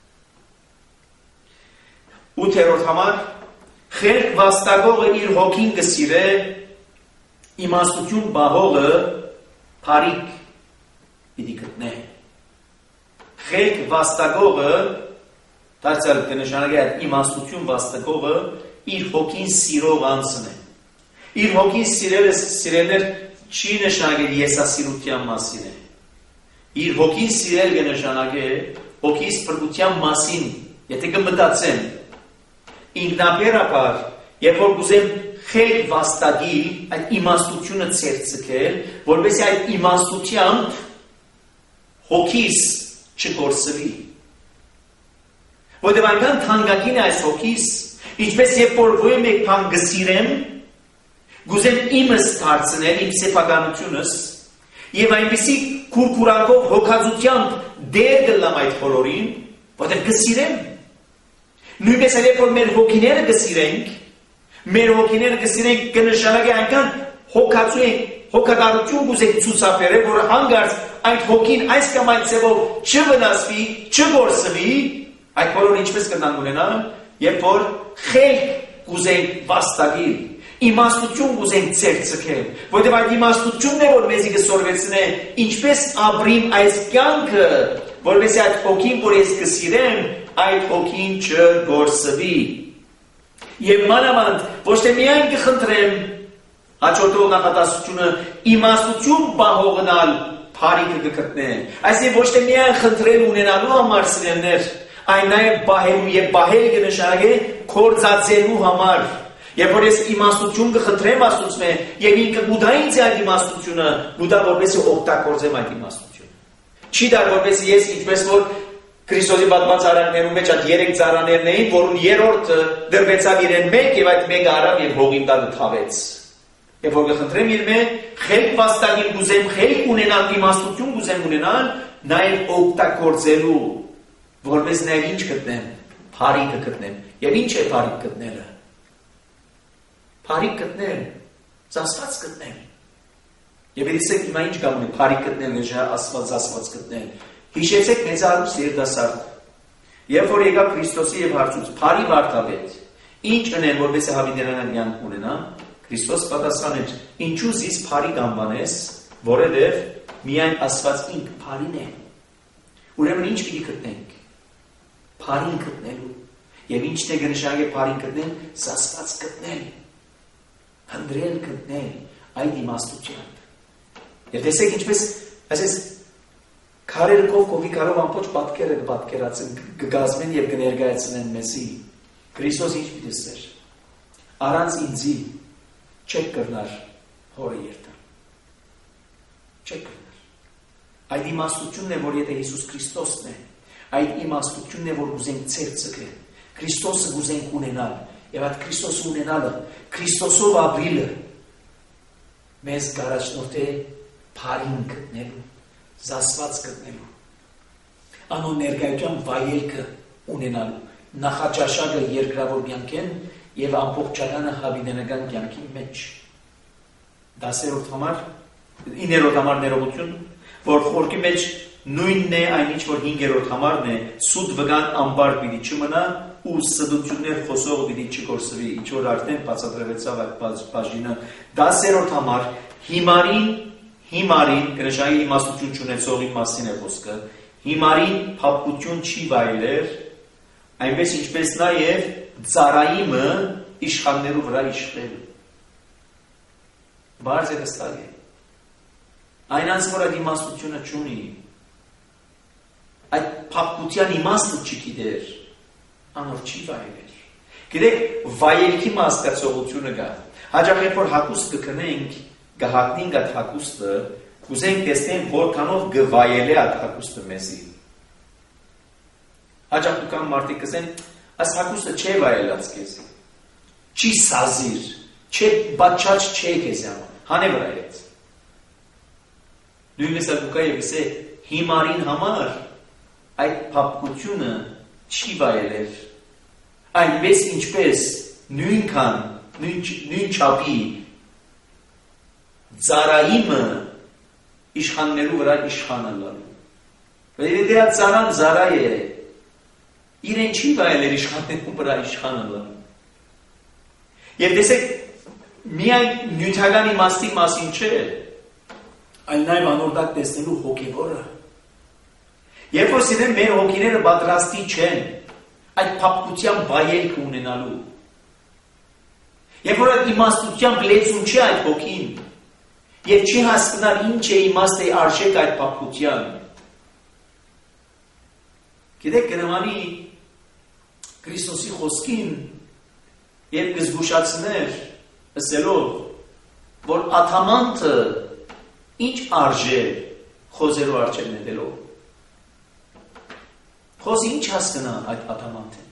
ութերորդ համար խելք վաստակողը իր հոգին կսիրե, իմաստություն բահողը փարիք պիտի գտնե։ Խելք վաստակողը, դարձյալ կնշանակի այդ իմաստություն վաստակողը իր հոգին սիրող անձն է։ Իր հոգին սիրելը սիրելներ չի նշանակել եսասիրության մասին է։ Իր հոգին սիրել կնշանակե հոգիս փրկության մասին, եթե կմտածեմ ինքնաբերաբար, երբ որ կուզեմ խելք վաստակի այդ իմաստությունը ցերծել, որովհետեւ այդ իմաստությամբ հոգիս չկորսվի։ Որովհետեւ այնքան թանկագին է այս հոգիս, ինչպես երբ որ ոյ մեկ բան գսիրեմ, գուզեմ իմս դարձնել, իմ սեփականությունս, եւ այնպեսի քուրքուրակով հոգածությամբ դեր գլամ այդ բոլորին, որտեղ գսիրեմ։ Նույնպես երբ որ մեր հոգիները գսիրենք, մեր հոգիները գսիրենք կնշանակի այնքան հոգածու ենք, հոգատարություն կուզենք ցուցաբերել, որ հանգարց այդ հոգին այս կամ այդ ձևով չվնասվի, չգործվի, այդ բոլորը ինչպես կնան ունենալ, երբ որ խելք կուզենք վաստակել, իմաստություն կուզենք ցերծել, որտեղ այդ իմաստությունն է, որ մեզի կսորվեցնե, ինչպես ապրիմ այս կյանքը, որովհետեւ այդ հոգին, որ ես կսիրեմ, այդ հոգին չգործվի։ Եվ մանավանդ ոչ թե միայն կխնդրեմ հաջորդող նախատասությունը իմաստություն պահողնալ փարիկը կգտնեն, այսինքն ոչ թե միայն խնդրել ունենալու համար սիրելներ, այն նաև բահելու եւ բահել կնշանակե կործածելու համար։ Երբ որ ես իմաստություն կխնդրեմ Աստծո եւ ինքը գուտա ինձ այդ իմաստությունը, գուտա որպեսզի օգտագործեմ այդ իմաստությունը։ Չի դա որպեսզի ես ինչպես որ Քրիստոսի պատմած արաններում մեջ այդ երեք ծառաներն էին, որոնց երրորդը դրվեցավ իրեն մեկ եւ այդ մեկը արավ եւ հողին տանը թավեց։ Եվ որ կխնդրեմ իր մե խելք վաստակին կուզեմ, խելք ունենալ, իմաստություն կուզեմ ունենալ, նաեւ օգտագործելու, որպես նաեւ ինչ գտնեմ, փարիկը գտնեմ։ Եվ ինչ է փարիկ գտնելը։ Փարիկ գտնել, ծածված գտնել։ Եվ երեսեք հիմա ինչ կամունի, փարիկ գտնել, նժա ասված ասված գտնել։ Հիշեցեք մեծարուս երդասարդ, երբ որ եկավ Քրիստոսի եւ հարցուց, փարի վարդապետ, ինչ ընեն, որպես հավիդերանան յանք ունենա, Քրիստոս պատասխաներ, ինչու զիս փարի անվանես, որովհետեւ միայն ասված ինք փարին է։ Ուրեմն ինչ պիտի գտնենք։ Փարին գտնելու։ Եվ ինչն է կնշանակե փարին գտնել, սասված գտնել։ Հնդրել գտնել այդ իմաստությամբ։ Եվ տեսեք ինչպես, ասես քարերով կովիկարով ամբողջ պատկերը կպատկերացեն, կգազմեն եւ կներկայացնեն մեզի։ Քրիստոս ինչ պիտի սեր։ Առանց ինձի չեք կրնար հորը երթալ։ Չեք կրնար։ Այդ իմաստությունն է, որ եթե Հիսուս Քրիստոսն է, այդ իմաստությունն է, որ ուզենք ցերծել։ Քրիստոսը ուզենք ունենալ, եւ այդ Քրիստոսը ունենալը, Քրիստոսով ապրիլը մեզ գարաչնորդ է փարին գտնելու, զասված գտնելու, անոն ներկայության վայելքը ունենալու, նախաճաշակը երկրավոր կյանքեն եւ ամբողջականը հավիտենական կյանքի մեջ։ Դասերորդ համար, իներորդ համար ներողություն, որ խորքի մեջ նույնն է այն ինչ որ հինգերորդ համարն է, սուտ վգան ամբար պիտի չմնա ու սդություններ խոսողը պիտի չգործվի, ինչ որ արդեն բացատրվեցավ այդ բաժինը։ Դասերորդ համար հիմարին հիմարին կնշանակի իմաստություն չունեցողի մասին է խոսքը, հիմարին փափկություն չի վայելեր, այնպես ինչպես նաև ծառայիմը իշխաններու վրա իշխել։ Բարձ է վստահ է։ Այնց որ այդ իմաստությունը չունի, այդ փափկության իմաստը չգիտեր, անոր չի վայելեր։ Գիտեք, վայելքի մասկացողությունը կա։ Հաճախ երբ որ հագուստ կքնենք, կհատնենք այդ հագուստը, կուզենք տեսնենք որքանով կվայելի այդ հագուստը մեզի։ Հաճախ կան մարդիկ կսեն, այս հագուստը չէ վայելած քեզ։ Չի սազիր, չէ բաչաճ չէ քեզ համար, հանե վրա ես։ Նույնպես ակուկա եւ ասե հիմարին համար այդ փափկությունը չի վայելեր։ Այնպես ինչպես նույնքան նույն նույն չափի ծառայիմը իշխաններու վրա իշխանալու։ Բայց դրա ծառան ծառայ է, իրեն չի վայելեր իշխաններու վրա իշխանալու։ Եվ տեսեք, միայն նյութական իմաստի մասին չէ, այլ նաև անորդակ տեսնելու հոգևորը։ Երբ որ սիրեմ մեր հոգիները պատրաստի չեն այդ փափկության վայելքը ունենալու։ Երբ որ այդ իմաստությամբ լեցուն չի այդ հոգին, եւ չի հասկանալ ինչ է իմաստը արժեք այդ փափկության։ Գիտեք, կնամանի Քրիստոսի խոսքին եւ կզգուշացներ ասելով, որ աթամանտը ինչ արժե խոզերու արջեր նետելով։ Խոզը ինչ հասկանա այդ աթամանտը։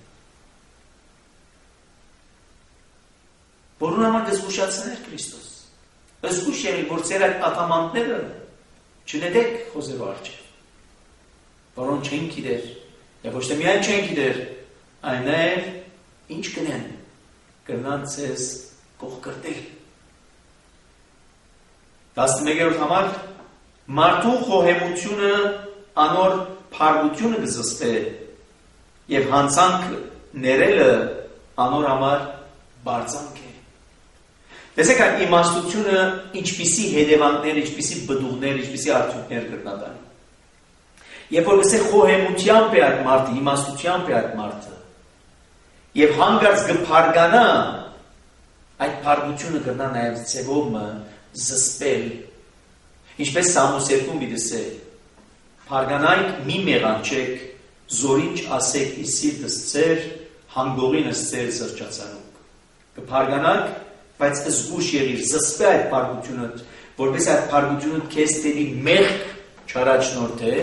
Որուն համար կզգուշացներ Քրիստոս։ Զգուշ եղի, որ ձեր այդ աթամանտները չնետեք խոզերու արջեր, որոնք չեն գիտեր, եւ ոչ թե միայն չեն գիտեր, այլ նաեւ ինչ կնեն, կրնան ձեզ կողքրտել։ տասնմեկերորդ համար մարդու խոհեմությունը անոր փառությունը կզսպե եւ հանցանք ներելը անոր համար բարձանք է։ Տեսեք այդ իմաստությունը ինչպիսի հետևանքներ, ինչպիսի բդուղներ, ինչպիսի արդյունքներ կրնա տանի։ Երբ որ գսե խոհեմությամբ է այդ մարդը, իմաստությամբ է այդ մարդը, եւ հանգարց կփարգանա, այդ փարգությունը կրնա նաեւ ձևով զսպել։ Ինչպես Սամուս երկում դիսե, փարգանայք մի մեղանչեք, զորինչ ասեք ի սիրտս ձեր, հանգողինս ձեր զրճացարուկ։ Կփարգանաք, բայց զգուշ եղիր, զսպե այդ փարգությունը, որպես այդ փարգությունը քեզ տերի մեղք չարաչնորդ է,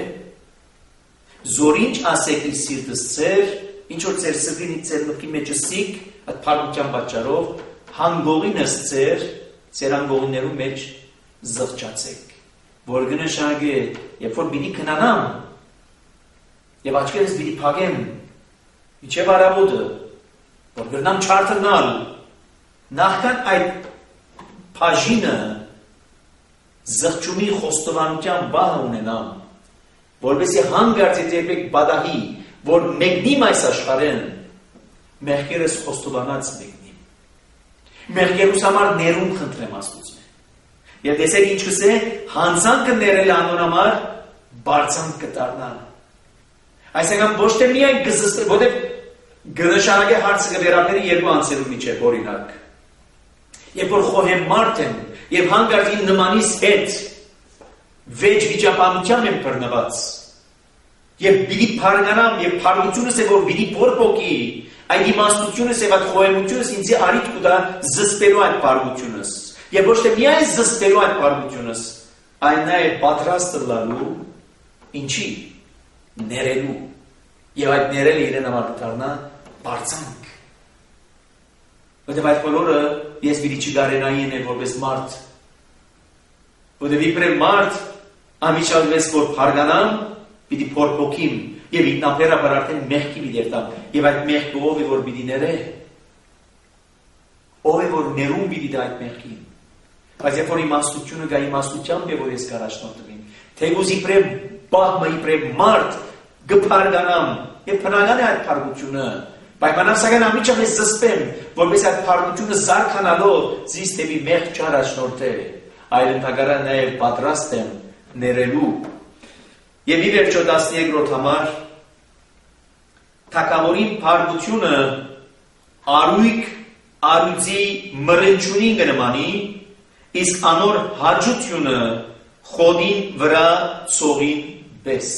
զորինչ ասեք իր սիրտս ձեր, ինչ որ ձեր սրտին ձեր մտքի մեջ սիկ, այդ փարգության պատճառով հանգողինս ձեր, ձեր հանգողիններու մեջ զղջացեք, որ կնշանակի, երբ որ պիտի քնանամ, եւ աչքերս պիտի փակեմ, իջև արաբոդը, որ գրնամ չարթնալ, նախքան այդ բաժինը զղջումի խոստովանության բահը ունենամ, որովհետեւ հանգարց երբեք բադահի, որ մեկնիմ այս աշխարհեն, մեղքերս խոստովանած մեկնիմ։ Մեղքերուս համար ներում խնդրեմ Աստծուց։ Եվ տեսեք ինչ կսե, հանցանքը ներել անոր համար բարձանք կդառնա։ Այսինքն ոչ թե միայն գզստել, որտեղ գնշանակե հարցը կվերապերի երկու անձերու միջև օրինակ։ Երբ որ խոհեմ մարդ եմ, եւ հանգարց իմ նմանիս հետ վեճ վիճապանության եմ բռնված, եւ բիդի փարգանամ եւ փարգությունս է որ բիդի փորփոքի, այդ իմաստությունս եւ այդ խոհեմությունս ինձ արիթ կուտա զսպելու այդ փարգությունս, եւ ոչ թե միայն զսպելու այդ փարգությունս, այլ նաեւ պատրաստ լալու ինչի ներելու եւ այդ ներելը իրեն համար դառնա բարձանք։ Որտեղ այդ բոլորը ես պիտի չգարենային եմ որպես մարդ, որտեղ իբրև մարդ ամիջալվես որ փարգանամ, պիտի փորփոքիմ եւ ինքնաբերաբար արդեն մեղքի պիտի երտամ եւ այդ մեղքը ով է որ պիտի ները, ով է որ ներում պիտի դա այդ մեղքին։ Բայց երբ որ իմաստությունը գա իմաստությամբ է որ ես կարաշնորհվեմ, թեգուզ իբրև բահմը իբրև մարդ գփարգանամ եւ բնական է այդ փարգությունը, պայմանավորական ամիջով ես զսպեմ, որպես այդ փարգությունը զարգանալով զիս թեպի մեղք չարաշնորհե, այլ ընդհակառակ նաեւ պատրաստ եմ ներելու։ Եվ ի վերջո տասնյոթերորդ համար թագավորին փարգությունը արույք արույցի մռնչունին կնմանի, իսկ անոր հաջությունը խոդին վրա ծողին պես։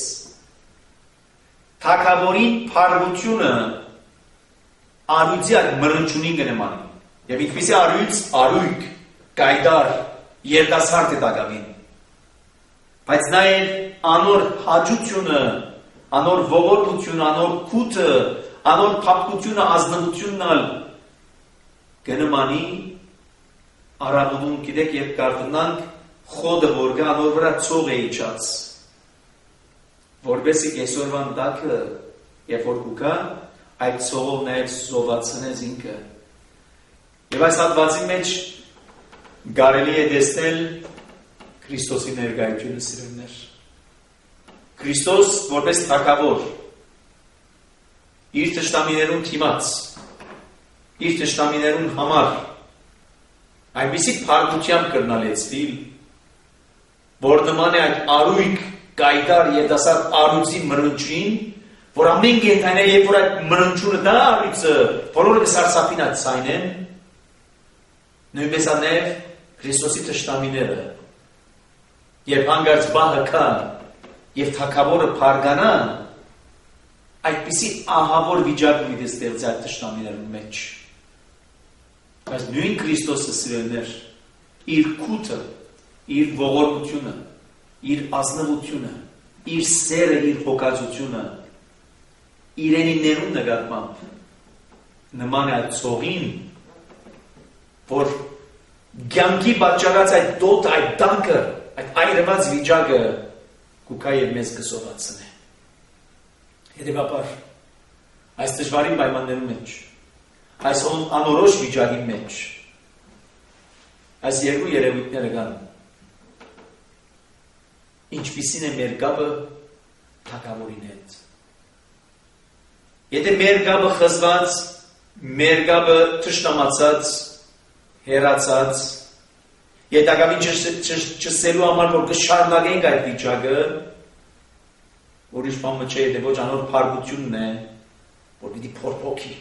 Թագավորին փարգությունը արույցի այդ մռնչունին կնմանի, եւ ինչպիսի արույց, արույք, կայդար, երդասարդ է տակավին, բայց նաեւ անոր հաջությունը, անոր ողորմությունը, անոր քութը, անոր փափկությունը, ազնվությունն ալ կնմանի արաբոդում գիտեք երբ կարդնանք խոդը որ գա անոր վրա ծող է իջած, որբեսի կեսորվան դակը երբ որ կուկա այդ ծողով նաև զովացնես ինքը։ Եվ այս հատվածի մեջ կարելի է տեսնել Քրիստոսի ներկայությունը սիրելիներ։ Քրիստոս որպես թագավոր իր թշնամիներուն թիմաց, իր թշնամիներուն համար այնպիսի փառքությամբ կրնալեցվիլ, որ նման է այդ արույք կայդար երդասարդ արույցի մռնչին, որ ամեն կենդանի երբ որ այդ մռնչությունը դա արույցը բոլորը կսարսափին այդ ցայնեն, նույնպես անել Քրիստոսի թշնամիները, երբ հանգարց բահը կա եւ թագավորը փարգանա, այդպիսի ահավոր վիճակ մի ստեղծի այդ թշնամիներու մեջ։ Բայց նույն Քրիստոսը սիրելիներ, իր քութը, իր ողորմությունը, իր ազնվությունը, իր սերը, իր հոգածությունը, իրենի ներում նկատմամբ նման է այդ ծողին, որ կյանքի պատճառած այդ դոտը, այդ դանկը, այդ այրված վիճակը կուքա եւ մեզ կսովացնե։ Հետևաբար, այս դժվարին պայմաններու մեջ, այս անորոշ վիճակի մեջ, այս երկու երևույթները կան, ինչպիսին է մեր գաբը թագավորին հետ։ Եթե մեր գաբը խզված, մեր գաբը թշնամացած, հեռացած, Ետագամին չսելու համար, որ կշարնագենք այդ վիճակը, որ իշ բամը չէ, դե ոչ անոր պարգությունն է, որ պիտի փորփոքի։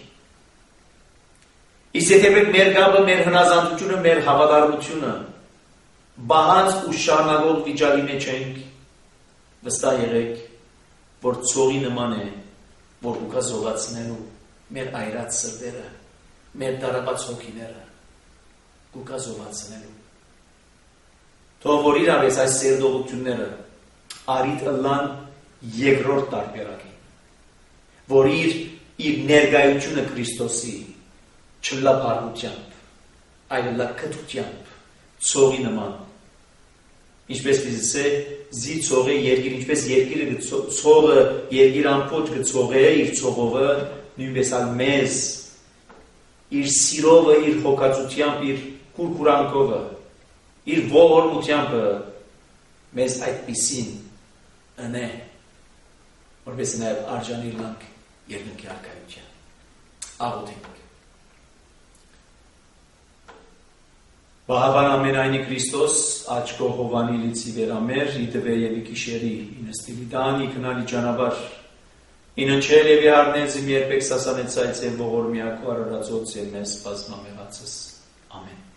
Իսկ եթե մեր գաբը, մեր հնազանդությունը, մեր հավատարմությունը, բահած ու շարնագող վիճակի մեջ ենք, վստահ եղեք, որ ցողի նման է, որ ուկա զողացնելու մեր այրած սրտերը, մեր դարապած հոգիները, ուկա զողացնելու։ Թող որ իրավես այս սերդողությունները արիտ ըլլան երկրորդ տարբերակին, որ իր, իր ներգայությունը Քրիստոսի չլապարությամբ, այլ լակտությամբ, ցողի նման, ինչպես պիզս է, զի ցողը երկիր, ինչպես երկիրը ցողը, երկիր ամպոչ գցող է, իր ցողովը, նույնպես ալ մեզ, իր սիրովը, իր հոգացությամբ, իր կուրկուրանքովը, իր ողորմությամբ մեզ այդպիսին ընե, որպես նաև արժանի լանք երկնքի արքայության։ Աղոթենք։ Բահավան ամենայնի Քրիստոս, աչքո հովանի լիցի վերամեր, իտվե և իկիշերի, ինստիլիտան, իքնալի ճանաբար, իննչեր և իհարնեզ իմ երբեք սասանեցայց և ողորմյակու արարածոց և մեզ բազմամեղացս։ Ամեն։